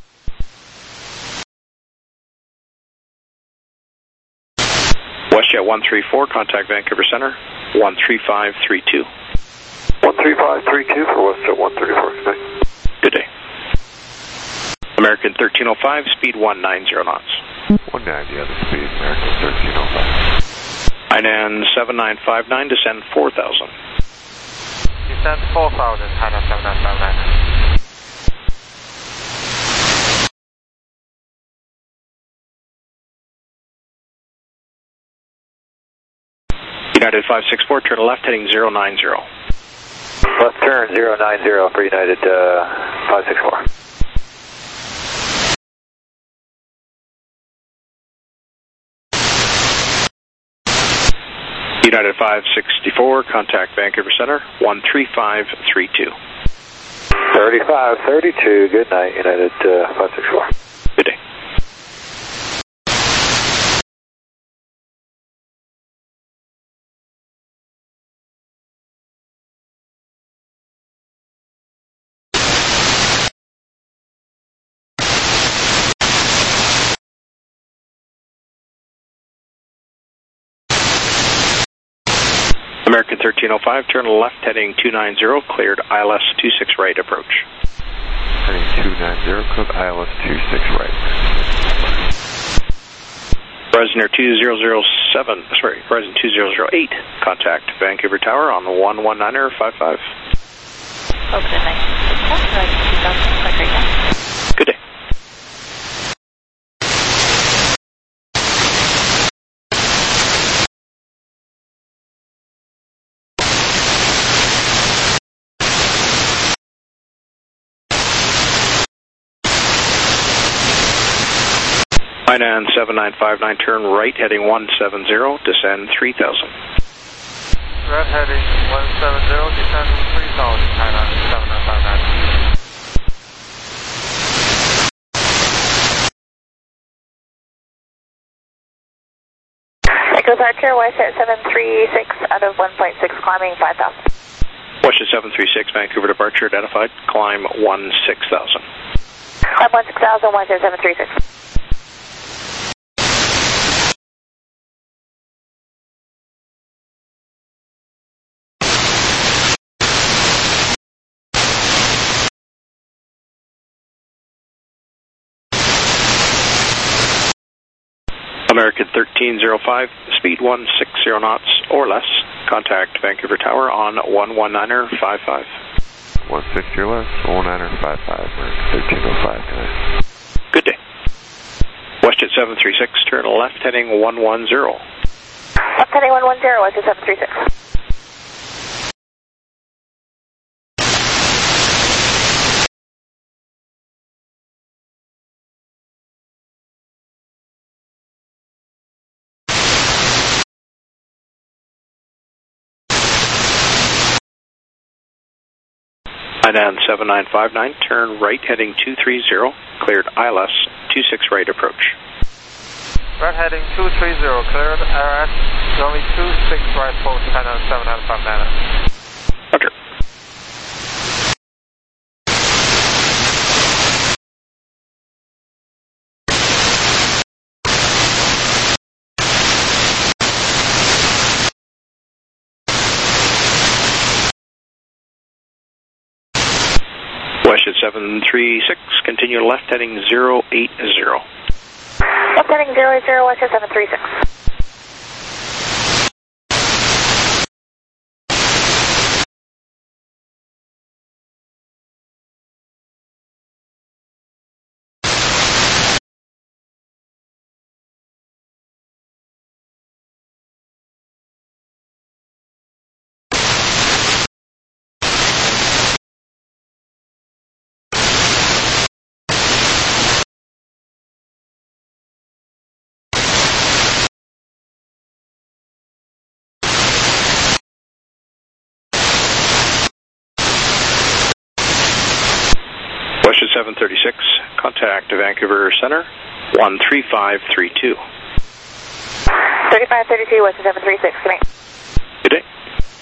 WestJet 134, contact Vancouver Center, 13532. 13532 for WestJet 134, good day. American 1305, speed 190 knots. 190 other speed, American 1305. INAN 7959, descend 4000. Descend 4000, INAN 7959. United 564, turn left heading 090. Left turn 090 for United 564. United 564, contact Vancouver Center, 13532. 3532, good night, United 564. Good day. American 1305, turn left heading 290, cleared ILS 26 right approach. Heading 290, cleared ILS 26 right. Horizon 2007, sorry, Horizon 2008, contact Vancouver Tower on the 119er 55. Over to 1910, horizon 2000, right now. Good day. INAN 7959, turn right heading 170, descend 3000. Right heading 170, descend 3000, INAN 7959. Echo Departure, WestJet 736 out of 1.6, climbing 5000. WestJet 736, Vancouver departure identified, climb 16,000. Climb 16,000, WestJet 736. American 1305, speed 160 knots or less. Contact Vancouver Tower on 119er 55. 160 or less, 119er 55, American 1305 tonight. Good day. WestJet 736, turn left heading 110. Left heading 110, WestJet 736. INAN 7959, turn right heading 230, cleared ILS 26 right approach. Right heading 230, cleared ILS, runway 26 right approach, INAN 7959. Roger. WestJet 736, continue left heading 080. Left heading 080, WestJet 736. 736, contact Vancouver Center, 13532. 3532, West 736, come in. Good day.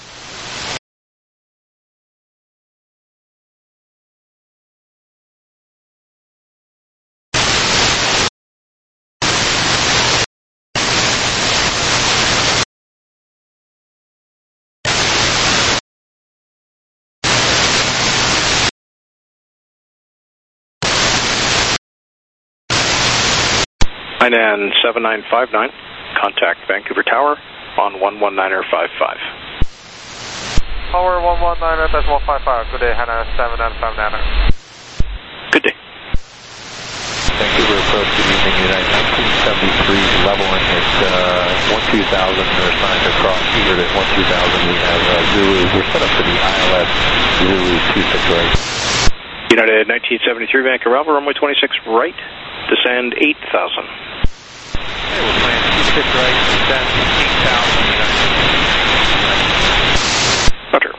INAN 7959, contact Vancouver Tower on 119.55. Tower 119.55, good day, Hannah 7959. Good day. Vancouver approach, good evening, United 1973, leveling at 12000, there's signs across here at 12000, we have Zulu, we're set up for the ILS Zulu 26 right. United 1973, Vancouver Alpha, runway 26 right, descend 8,000. Okay, we'll plan 26 right, descend 8,000, United. Roger.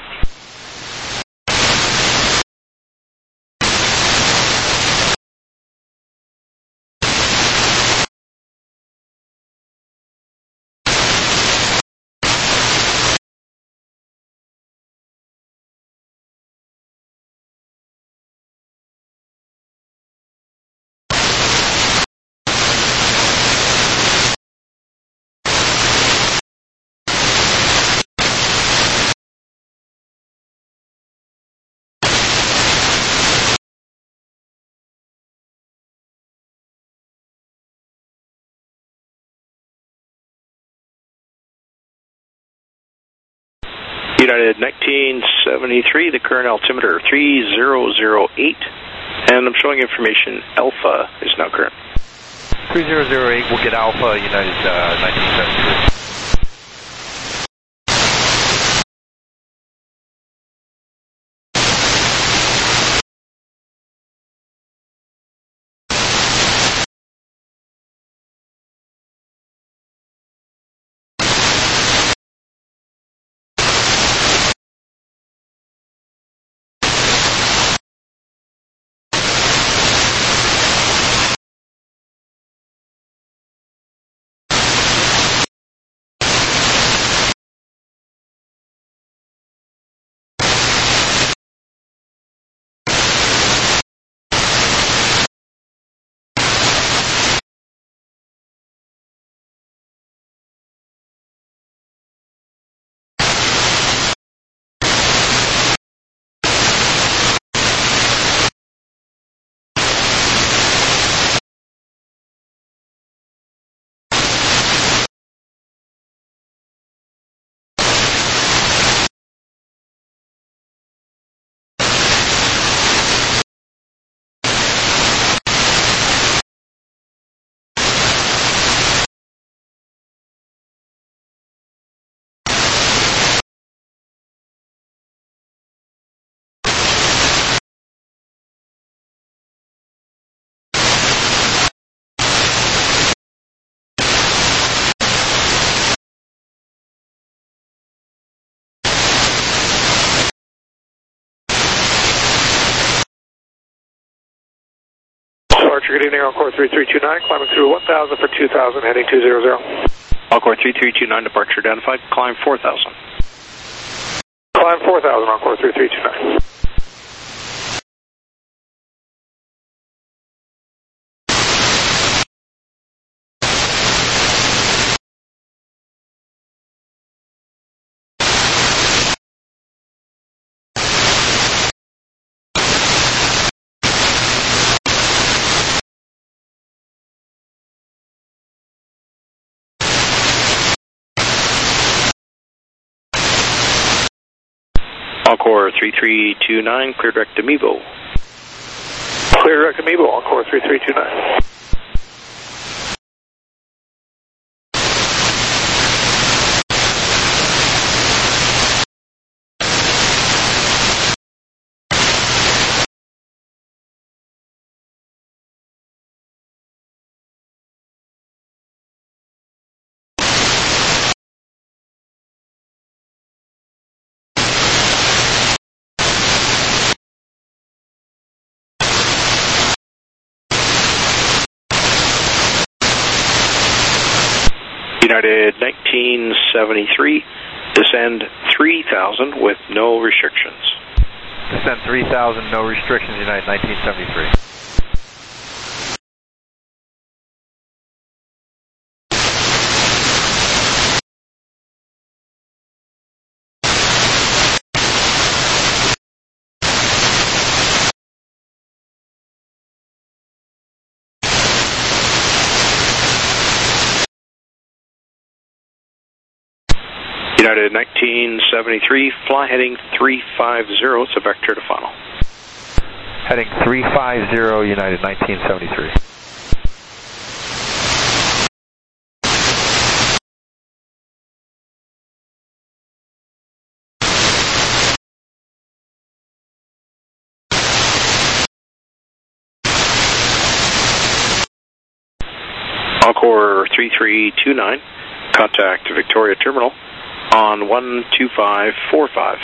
United 1973, the current altimeter 3008, and I'm showing information Alpha is now current. 3008, we'll get Alpha, United 1973. Good evening, Encore 3329, climbing through 1000 for 2000, heading 200. Encore 3329, departure identified, climb 4000. Climb 4000, Encore 3329. Encore 3329, clear direct to Mevo. Clear direct to Mevo, Encore 3329. United 1973, descend 3,000 with no restrictions. Descend 3,000, no restrictions, United 1973. United 1973, fly heading 350, it's a vector to final. Heading 350, United 1973. Encore 3329, contact Victoria Terminal on 12545.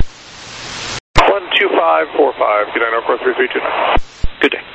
12545, good night, Encore 3329. Good day.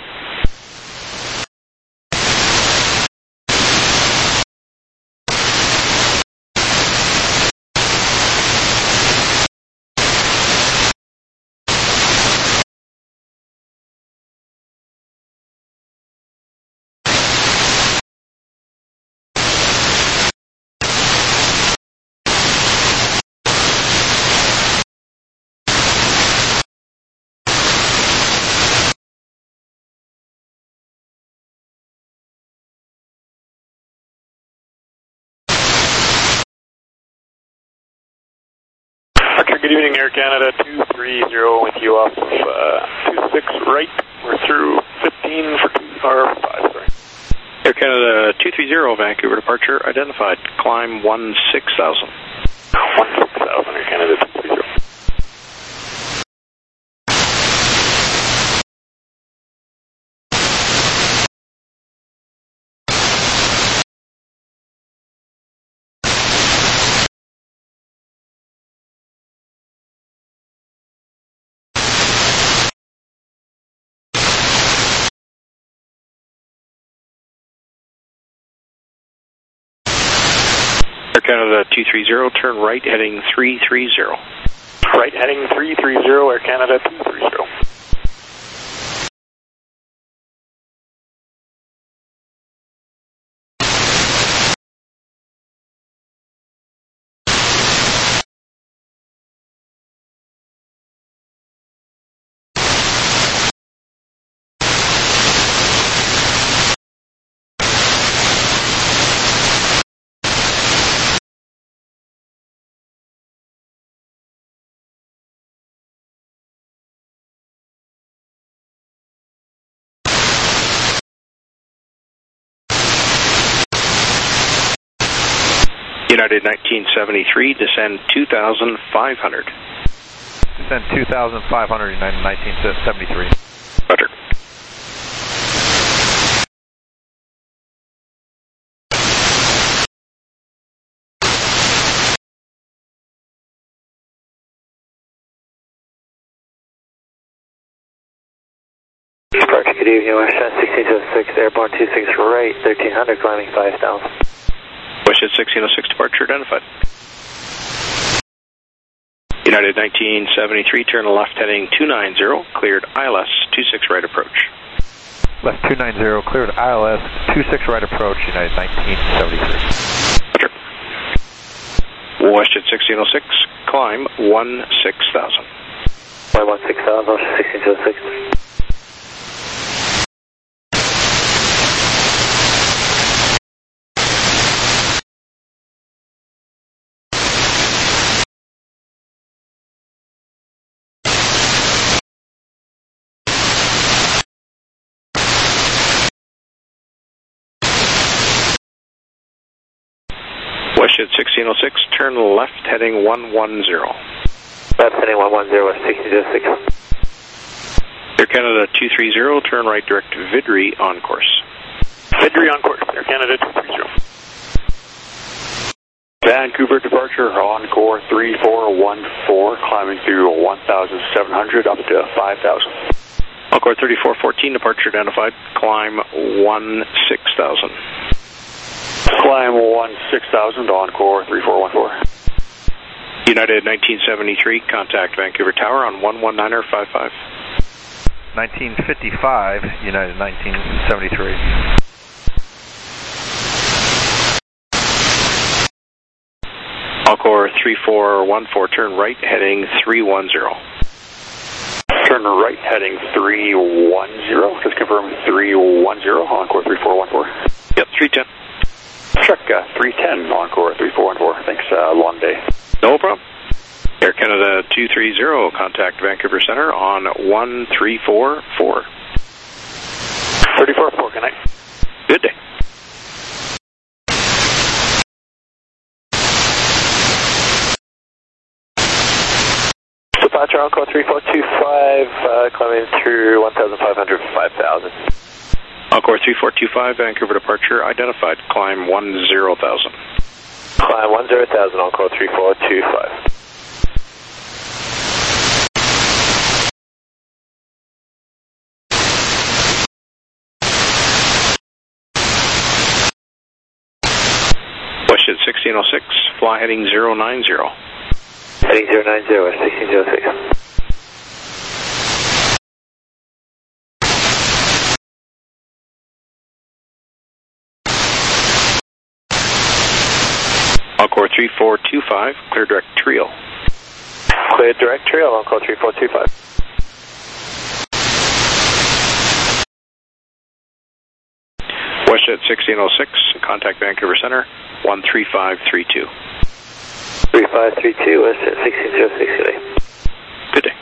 Good evening, Air Canada 230 with you off of 26 right. We're through 15 for 5, sorry. Air Canada 230, Vancouver departure identified. Climb 16,000. 16,000, Air Canada 230. Air Canada 230, turn right heading 330. Right heading 330, Air Canada 230. United 1973, descend 2,500. Descend 2,500, United 1973. Roger. Departure, good evening, Westjet 1606, airborne 26 right, 1300, climbing 5,000. Westjet 1606, departure identified. United 1973, turn left heading 290, cleared ILS 26 right approach. Left 290, cleared ILS 26 right approach, United 1973. Roger. Westjet 1606, climb 16,000. Climb 16,000, 1606. Westjet 1606, turn left heading 110. Left heading 110, 1606. Air Canada 230, turn right direct Vidri on course. Vidri on course, Air Canada 230. Vancouver departure, Encore 3414, climbing through 1,700 up to 5,000. Encore 3414, departure identified, climb 16,000. Climb 16,000, Encore 3414. United 1973, contact Vancouver Tower on 119.55. 1955, United 1973. Encore 3414, turn right, heading 310. Turn right, heading 310. Just confirm 310, Encore 3414. Yep, 310. Check 310, Encore 3414. Thanks, long day. No problem. Air Canada 230, contact Vancouver Center on 1344. 34-4, good night. Good day. Departure Encore 3425, climbing through 1,500, 5,000. Encore 3425, Vancouver departure identified, climb 10,000. Climb 10,000, Encore 3425. Westjet 1606, fly heading 090. Heading 090, 1606. Encore 3425, clear direct trio. Clear direct trio, Encore 3425. Westjet 1606, contact Vancouver Center, 13532. 3532, Westjet 1606 today. Good day.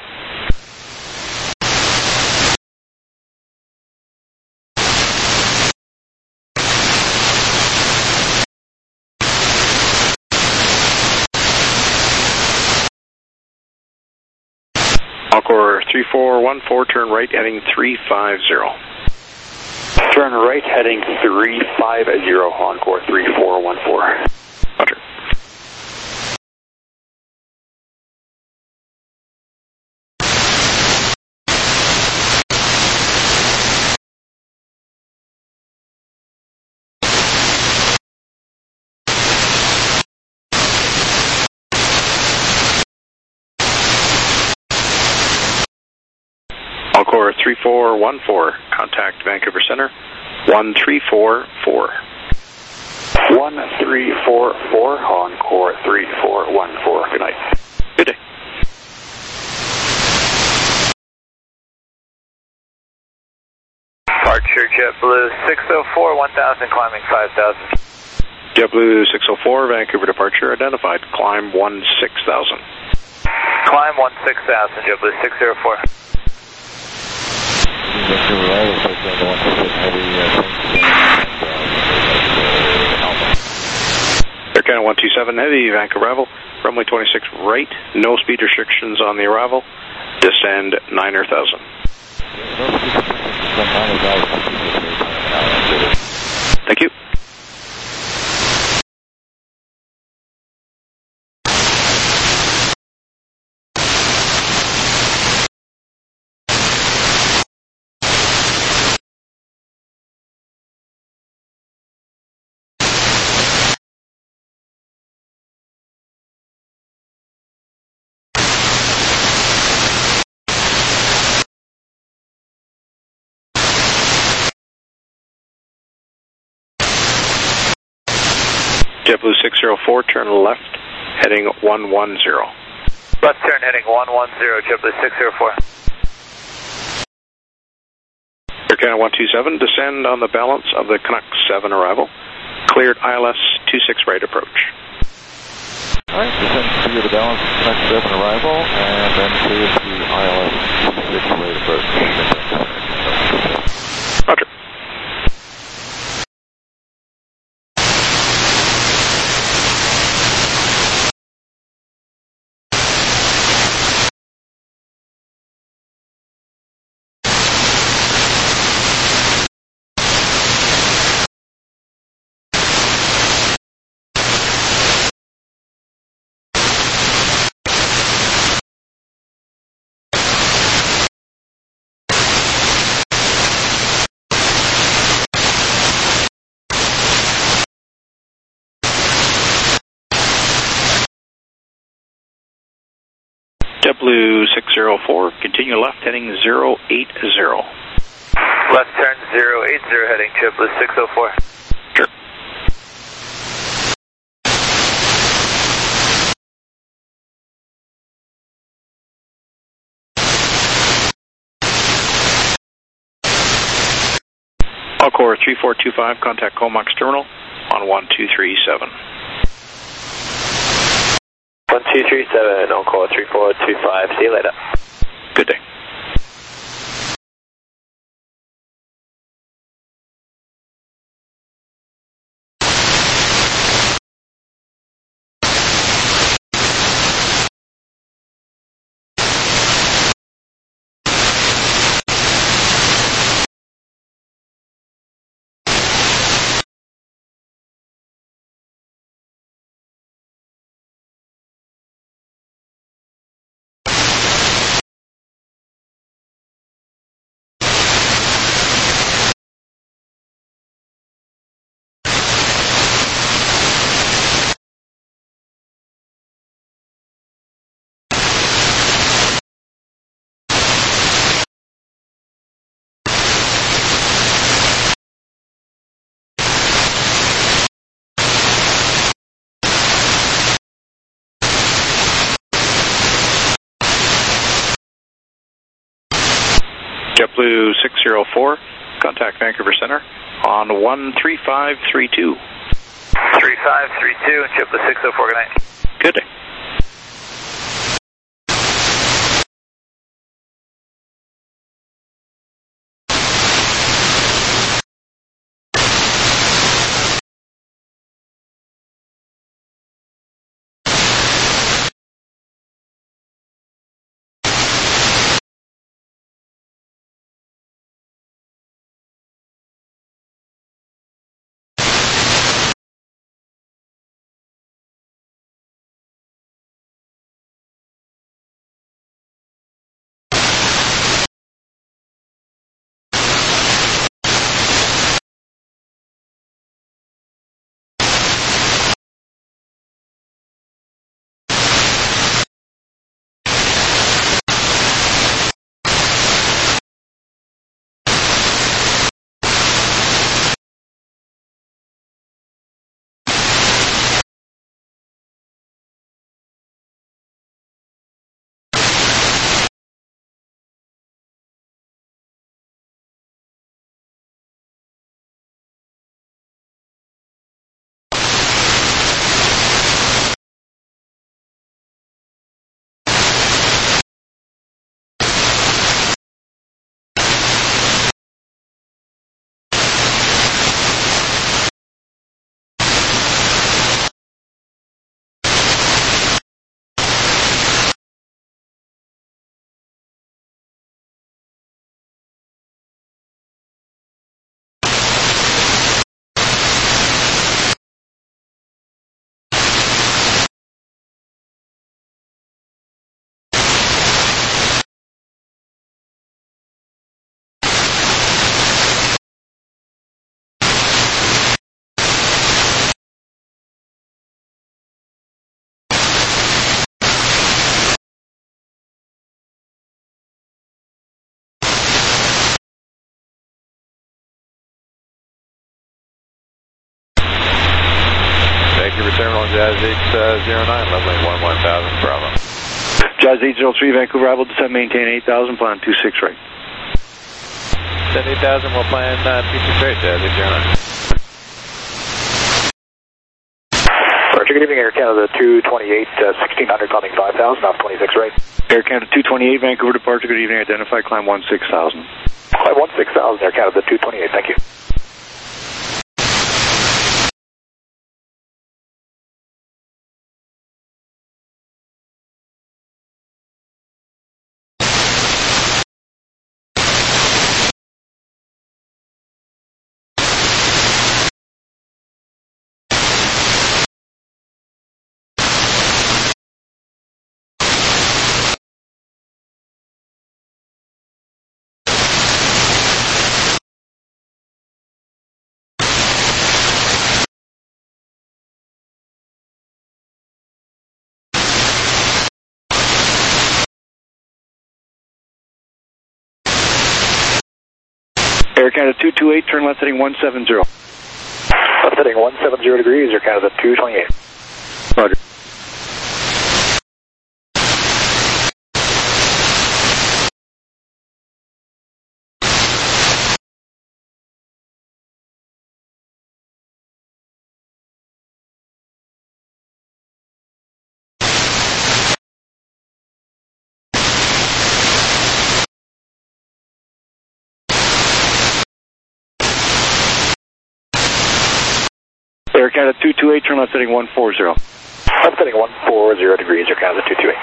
Encore 3414, turn right, heading 350. Turn right, heading 350, Encore 3414. Roger. Encore 3414, contact Vancouver Center, 1344. 1344, Encore 3414. Good night. Good day. Departure JetBlue 604, 1,000, climbing 5,000. JetBlue 604, Vancouver departure identified, climb 16,000. Climb 16,000, JetBlue 604. Air Canada 127 Heavy, Vancouver arrival, runway 26 right, no speed restrictions on the arrival, descend 9,000. Thank you. JetBlue 604, turn left, heading 110. Left turn heading 110, JetBlue 604. Air Canada 127, descend on the balance of the Canuck 7 arrival. Cleared ILS 26 right approach. Alright, descend clear the balance of Canuck 7 arrival, and then clear to ILS 26 right approach. Roger. JetBlue 604, continue left heading 080. Left turn 080 heading JetBlue 604. Sure. Encore 3425, contact Comox Terminal on 1237. 1237, Encore 3425, see you later. Good day. JetBlue 604, contact Vancouver Center on 13532. 3532, JetBlue 604, good night. Good day. Terminal Jazz 809, leveling 11,000, Bravo. Jazz 803, Vancouver, arrival, descend, maintain 8,000, plan 26 right. Descend 8,000, we'll plan 26 right, Jazz 809. Roger, good evening, Air Canada 228, 1600, climbing 5,000, off 26 right. Air Canada 228, Vancouver departure, good evening, identify, climb 16,000. Climb 16,000, Air Canada 228, thank you. Air Canada 228, turn left heading 170. Left heading 170 degrees, Air Canada 228. Roger. Air Canada 228, turn left heading 140. Left heading 140 degrees, Air Canada 228.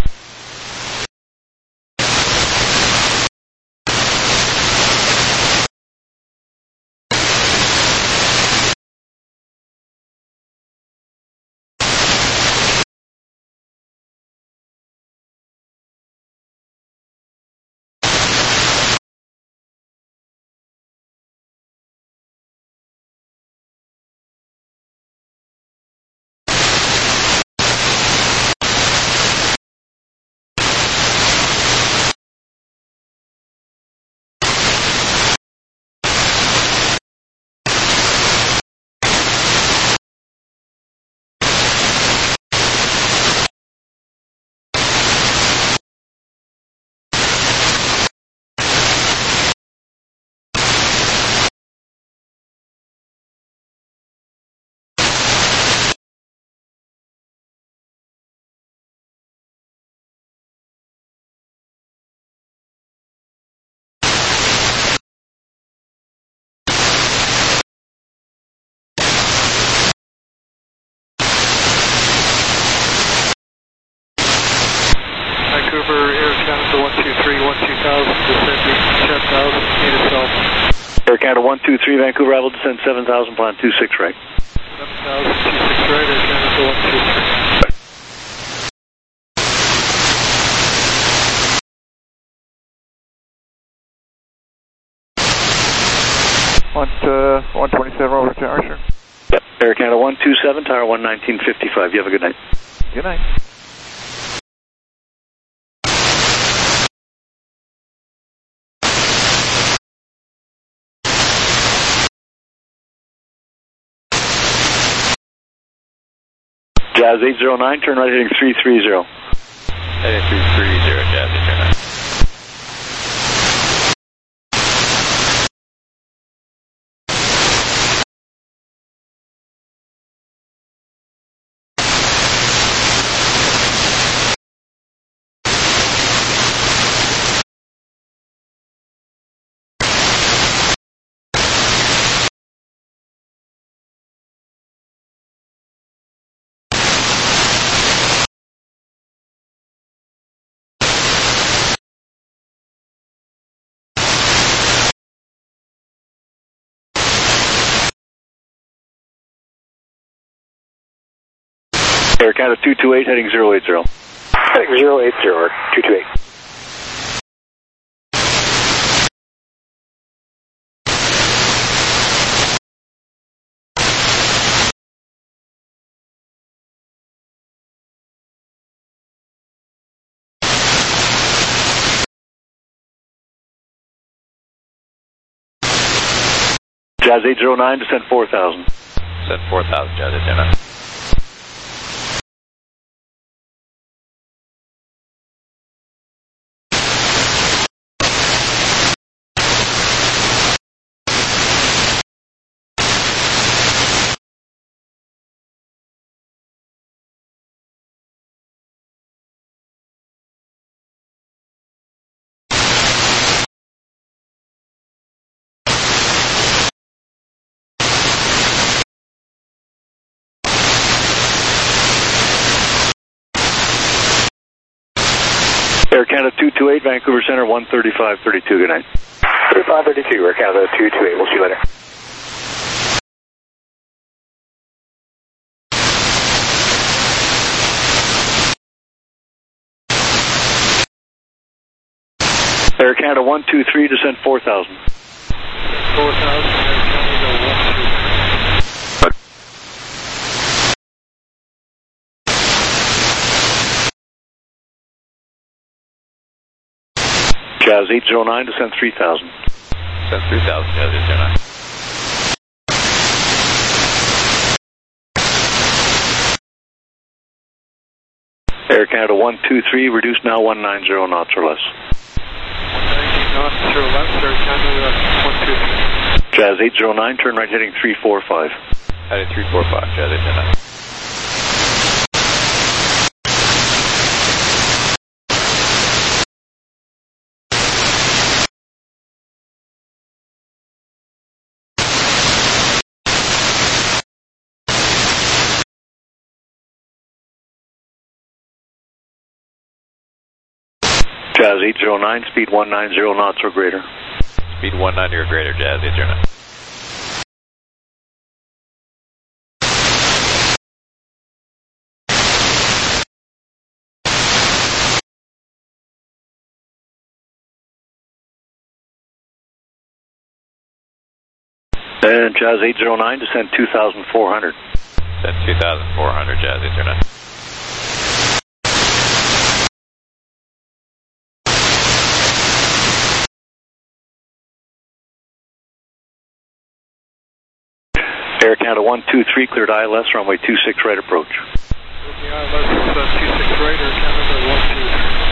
Vancouver, Air Canada 123, 12000, descending 10,000 feet itself. Air Canada 123, Vancouver, arrival descend 7,000, plan 26 right. 7,000, 26 right, Air Canada 123. Want 127 over to Archer. Yep. Air Canada 127, tower 119.55. You have a good night. Good night. Jazz 809, turn right heading 330. Heading 330, Jazz 809. Air Canada 228, heading 080. Heading 080, 228. Jazz 809, descend 4,000. Descend 4,000, Jazz 809. Air Canada 228, Vancouver Center 135.32. Good night. 3532, Air Canada 228. We'll see you later. Air Canada 123, descend 4,000. 4,000, Air Canada 123. Jazz 809, descend 3,000. Descend 3000, Jazz 809. Air Canada 123, reduce now 190 knots or less. 190 knots or less, Air Canada 123. Jazz 809, turn right heading 345. Heading 345, Jazz 809. Jazz 809, speed 190 knots or greater. Speed 190 or greater, Jazz 809. And Jazz 809, descend 2,400. Descend 2,400, Jazz 809. Air Canada 123, cleared ILS, runway 26 right approach. The ILS is 26 right, Air Canada 123.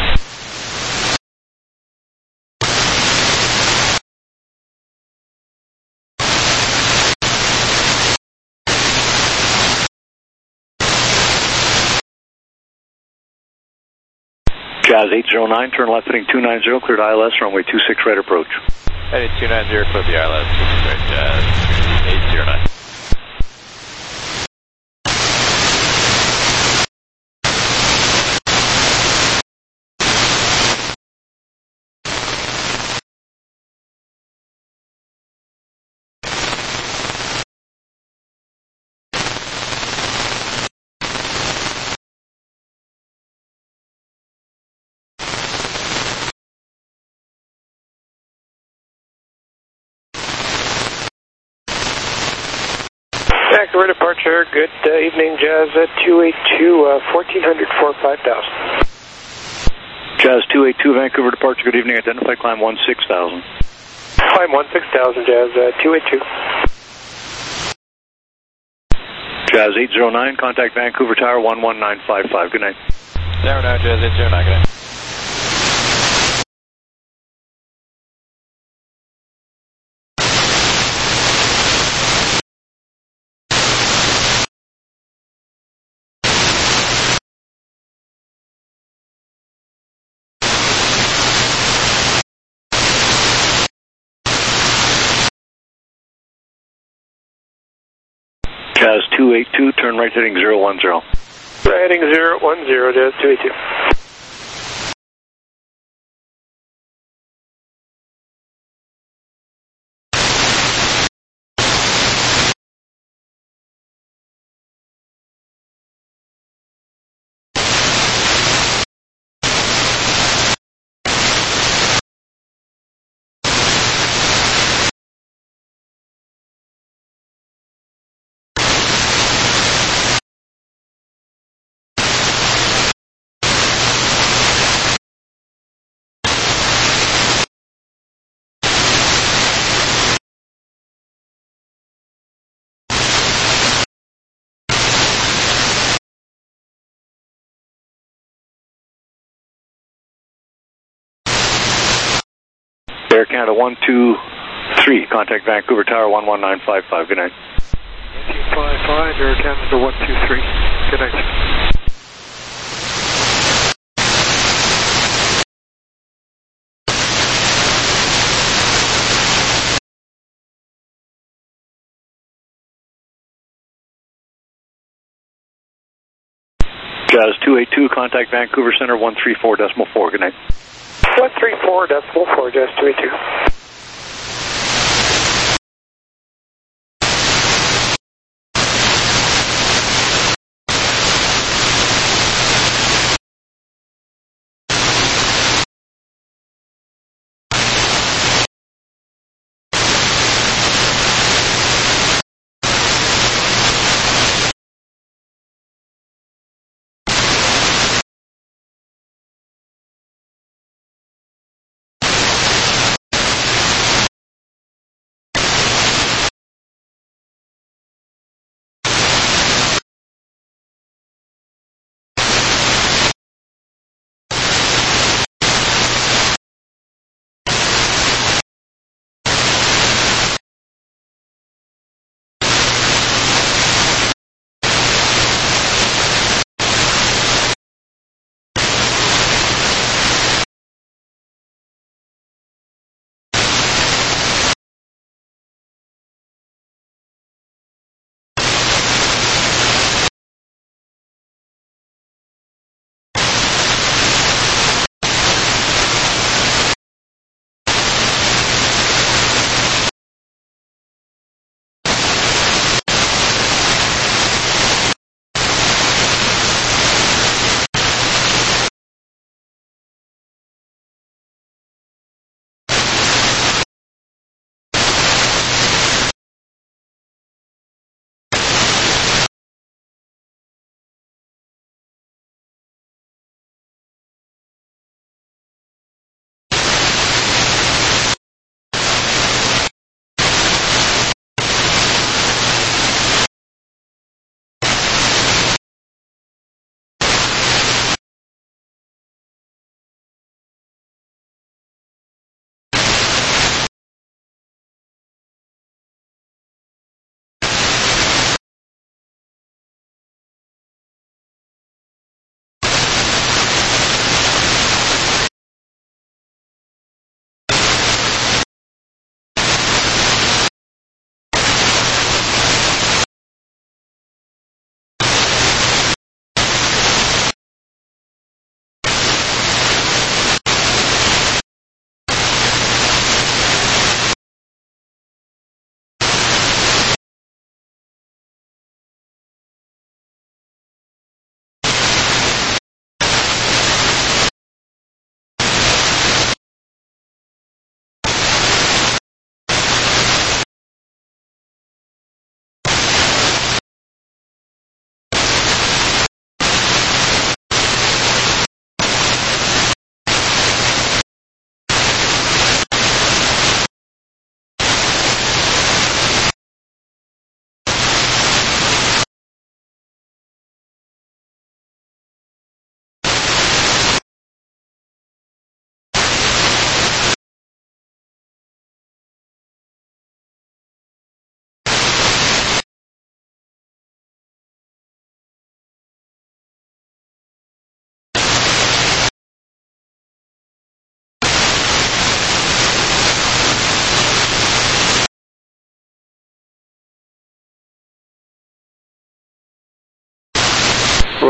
Jazz 809, turn left heading 290, cleared ILS, runway 26 right approach. Heading 290, clear the ILS, 26 right, Jazz 809. Vancouver departure, good evening, Jazz 282, 1400 for 5000. Jazz 282, Vancouver departure, good evening, identify climb 16,000. Climb 16,000, Jazz 282. Jazz 809, contact Vancouver Tower 11955, good night. Tower now, Jazz 809, good night. Jazz 282, turn right heading 010. Right heading 010, Jazz 282. Air Canada 123, contact Vancouver Tower 11955, good night. 1955, Air Canada 123, good night. Jazz 282, contact Vancouver Center 134.4, good night. 134.4, Jazz 282.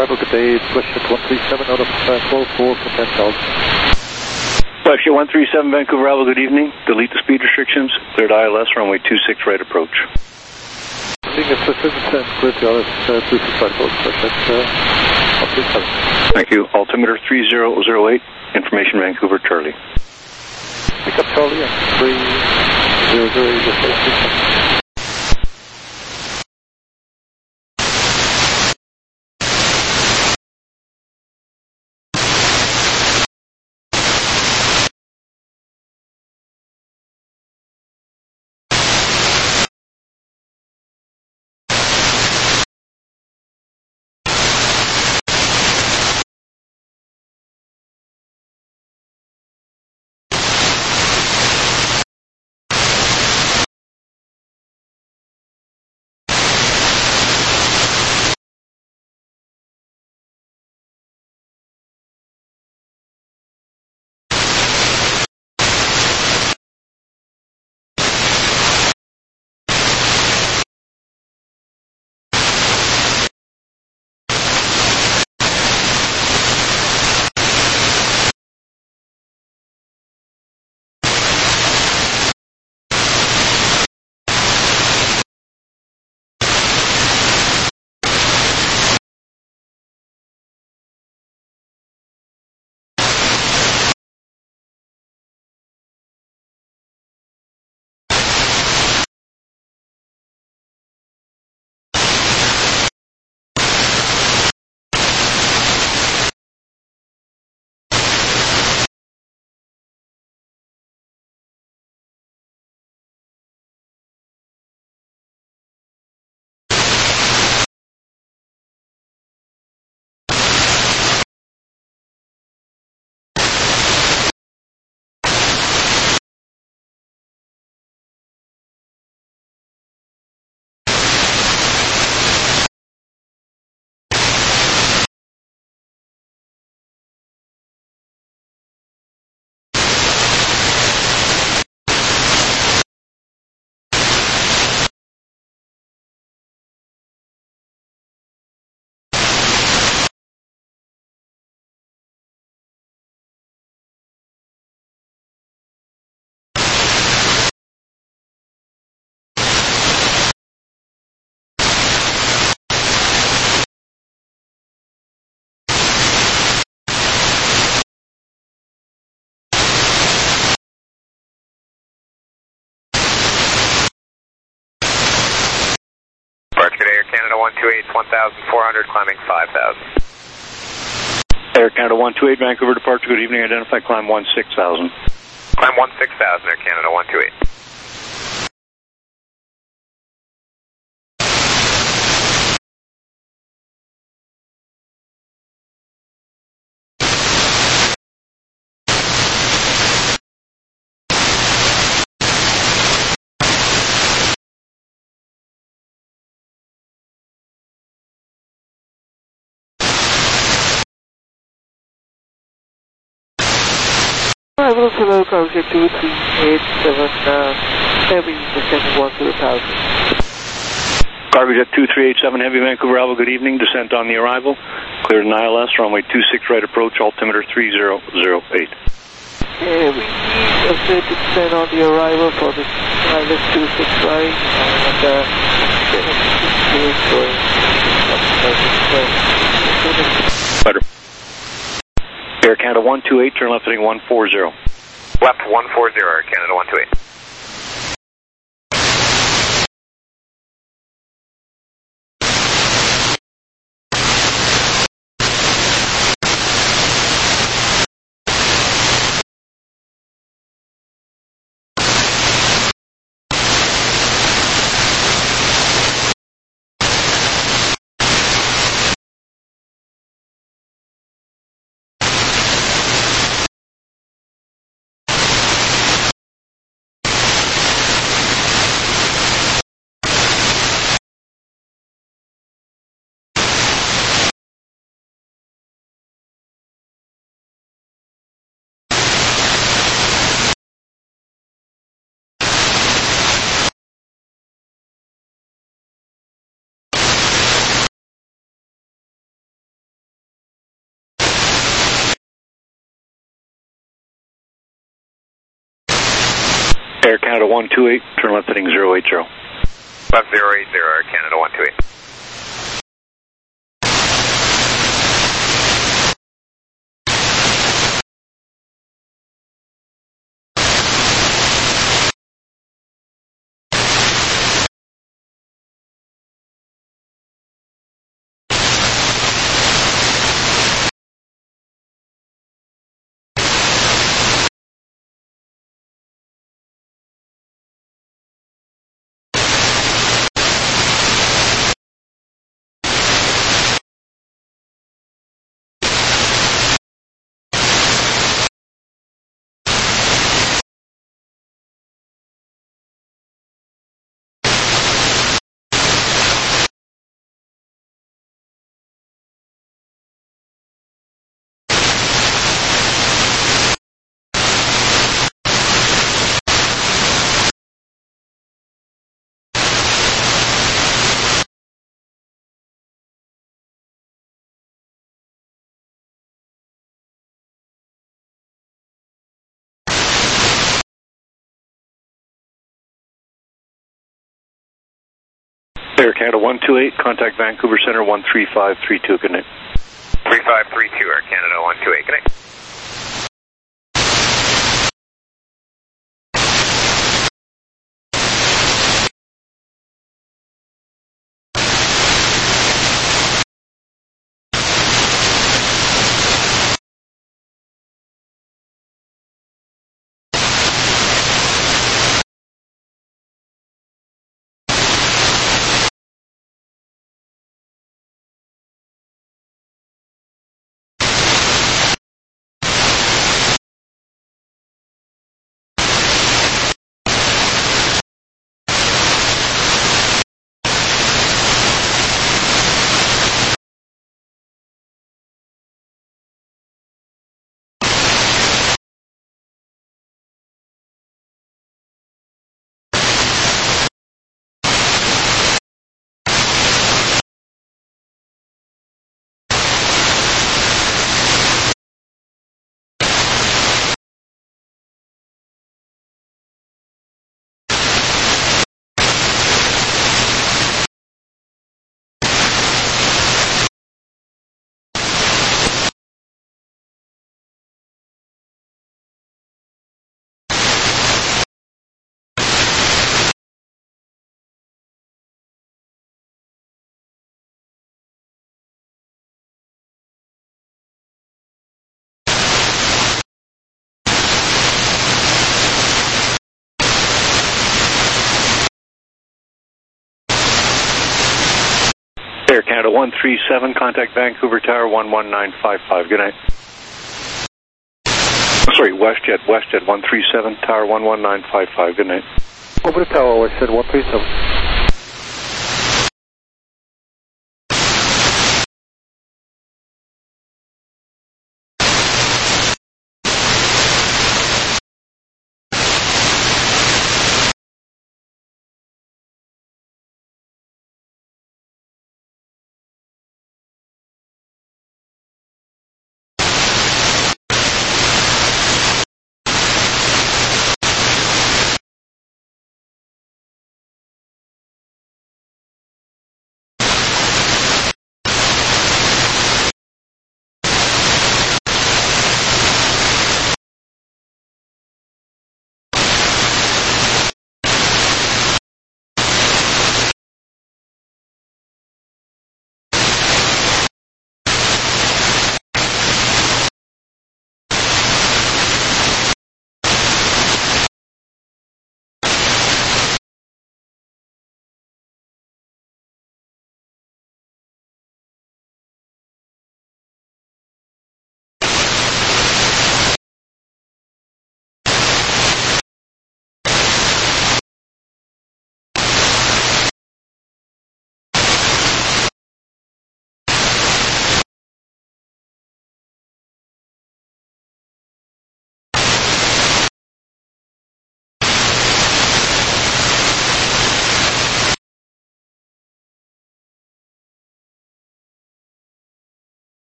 arrival, good day, Flashjet 137 out of 12-4 for 10,000. Flashjet 137, Vancouver arrival, good evening. Delete the speed restrictions. Cleared ILS, runway 26 right approach. Seeing assistance and cleared ILS 26 right approach, Flashjet 137. Thank you. Altimeter 3008, information Vancouver, Charlie. Pick up Charlie and 3008. Air Canada 128, 1,400, climbing 5,000. Air Canada 128, Vancouver departure, good evening, identify climb 16,000. Climb 16,000, Air Canada 128. Arrival below Cargo 2387, heavy descending 1,000. Cargo Jet 2387, Heavy Vancouver arrival, good evening, descent on the arrival. Cleared an ILS, runway 26 right approach, altimeter 3008. We need a clear descent on the arrival for the ILS 26 right, and Better. Air Canada 128, turn left heading 140. Left 140, Air Canada 128. Air Canada 128, turn left heading 080. Left 080, Air Canada 128. Air Canada 128, contact Vancouver Center 13532, good night. 3532, Air Canada 128, good night. Air Canada 137, contact Vancouver Tower 11955, good night. Sorry, WestJet 137, Tower 11955, good night. Over the tower, WestJet 137.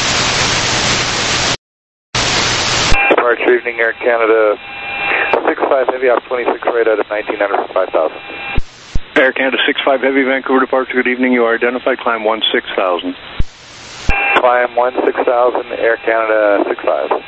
Departure evening Air Canada 6 65 Heavy off 26 right out of 1900 for 5,000. Air Canada 65 Heavy, Vancouver departure, good evening. You are identified, climb 16,000. Climb 16,000, Air Canada 65.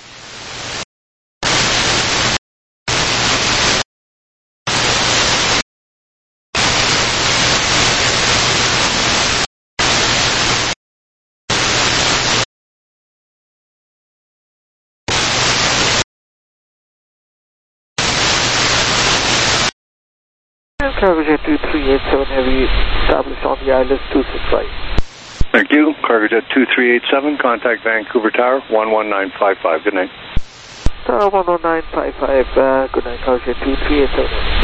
Cargo 2387 Heavy, established on the ILS 26 right. Thank you. Cargojet 2387, contact Vancouver Tower 11955. Good night. Tower 11955, good night, Cargojet 2387.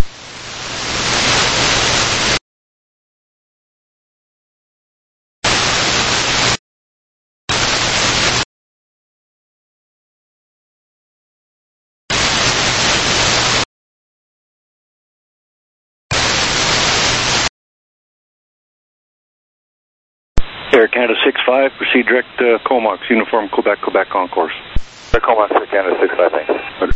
Air Canada 65, proceed direct to Comox, Uniform Quebec, Quebec Concourse. Comox, Air Canada 65, thanks. Okay.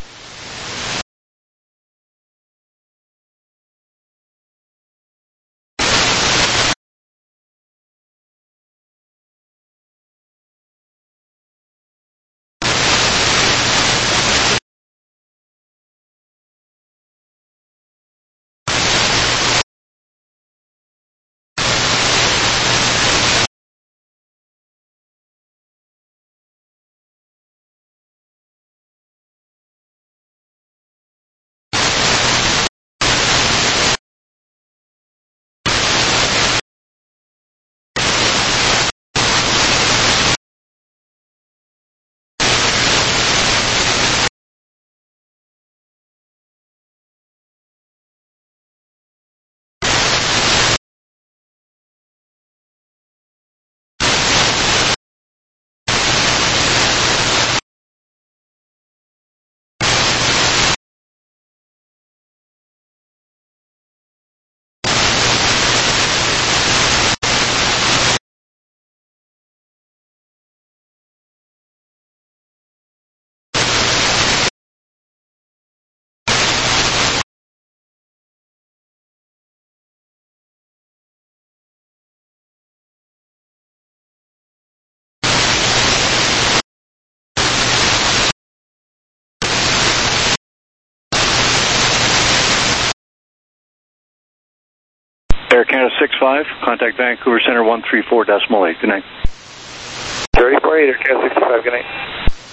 Air Canada 65, contact Vancouver Center 134.8. Good night. 34-8, Air Canada 65, good night.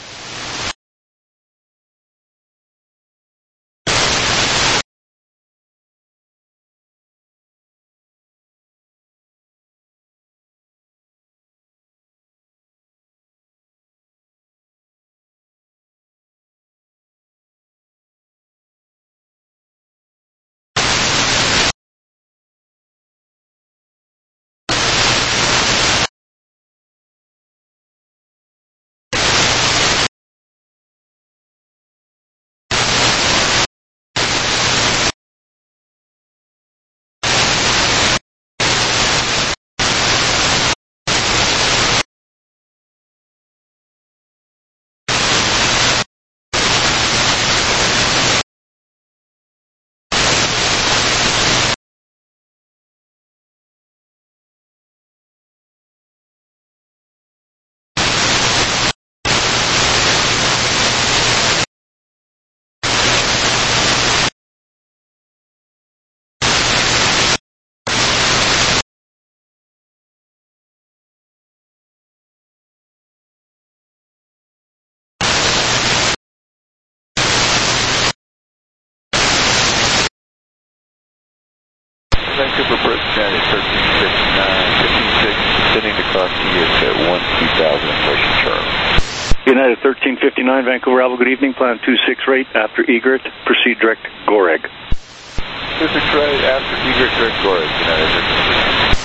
Vancouver, British County, 1359, 15.6, descending to cross TS at 12000, approaching Charlie. United 1359, Vancouver Alpha, good evening. Plan 26 right after Egret, proceed direct Goreg. 26 right after Egret, direct Goreg, United.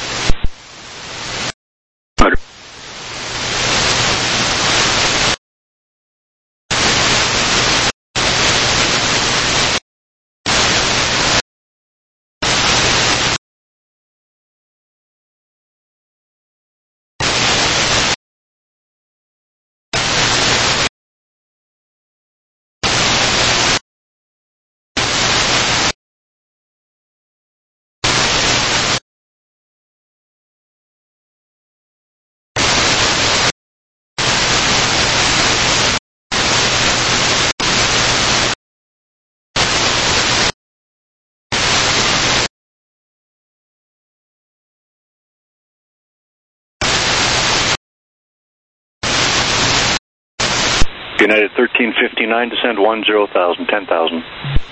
United 1359, descend 10,000, 10,000.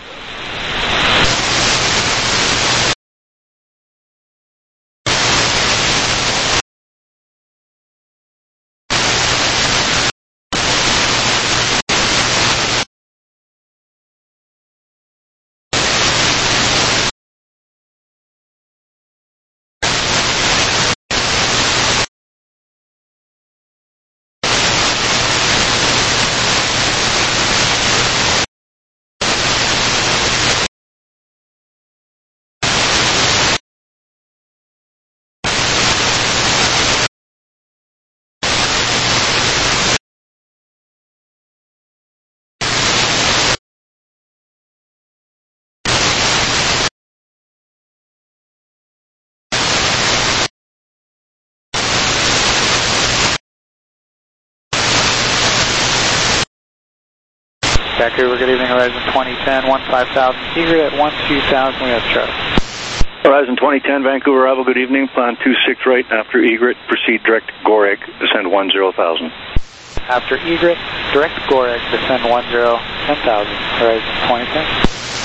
Vancouver, good evening, Horizon 2010, 15,000, Egret at 12,000, we have trust. Horizon 2010, Vancouver arrival, good evening, plan 26 right after Egret, proceed direct Goreg, descend 10,000. After Egret, direct Goreg, descend 10,000, Horizon 2010.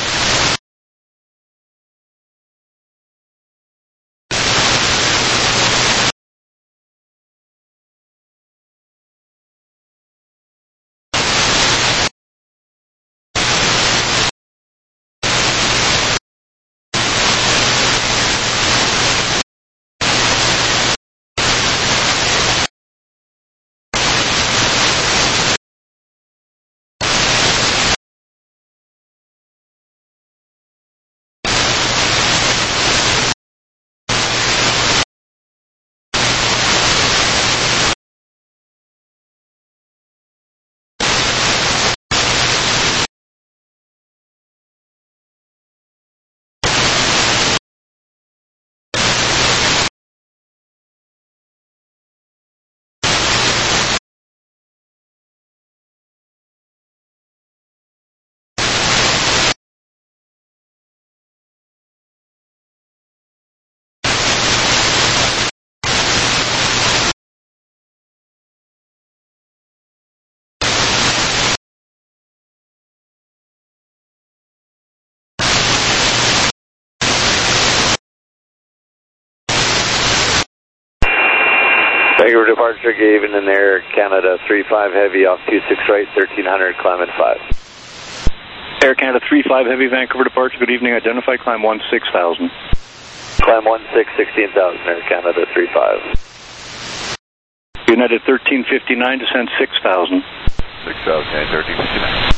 Vancouver departure, gave in Air Canada 35 Heavy off 26 right, 1300, climb at 5. Air Canada 35 Heavy, Vancouver departure, good evening, identify, climb 16,000. Climb 16,000, Air Canada 35. United 1359, descend 6,000. 6,000, 1359.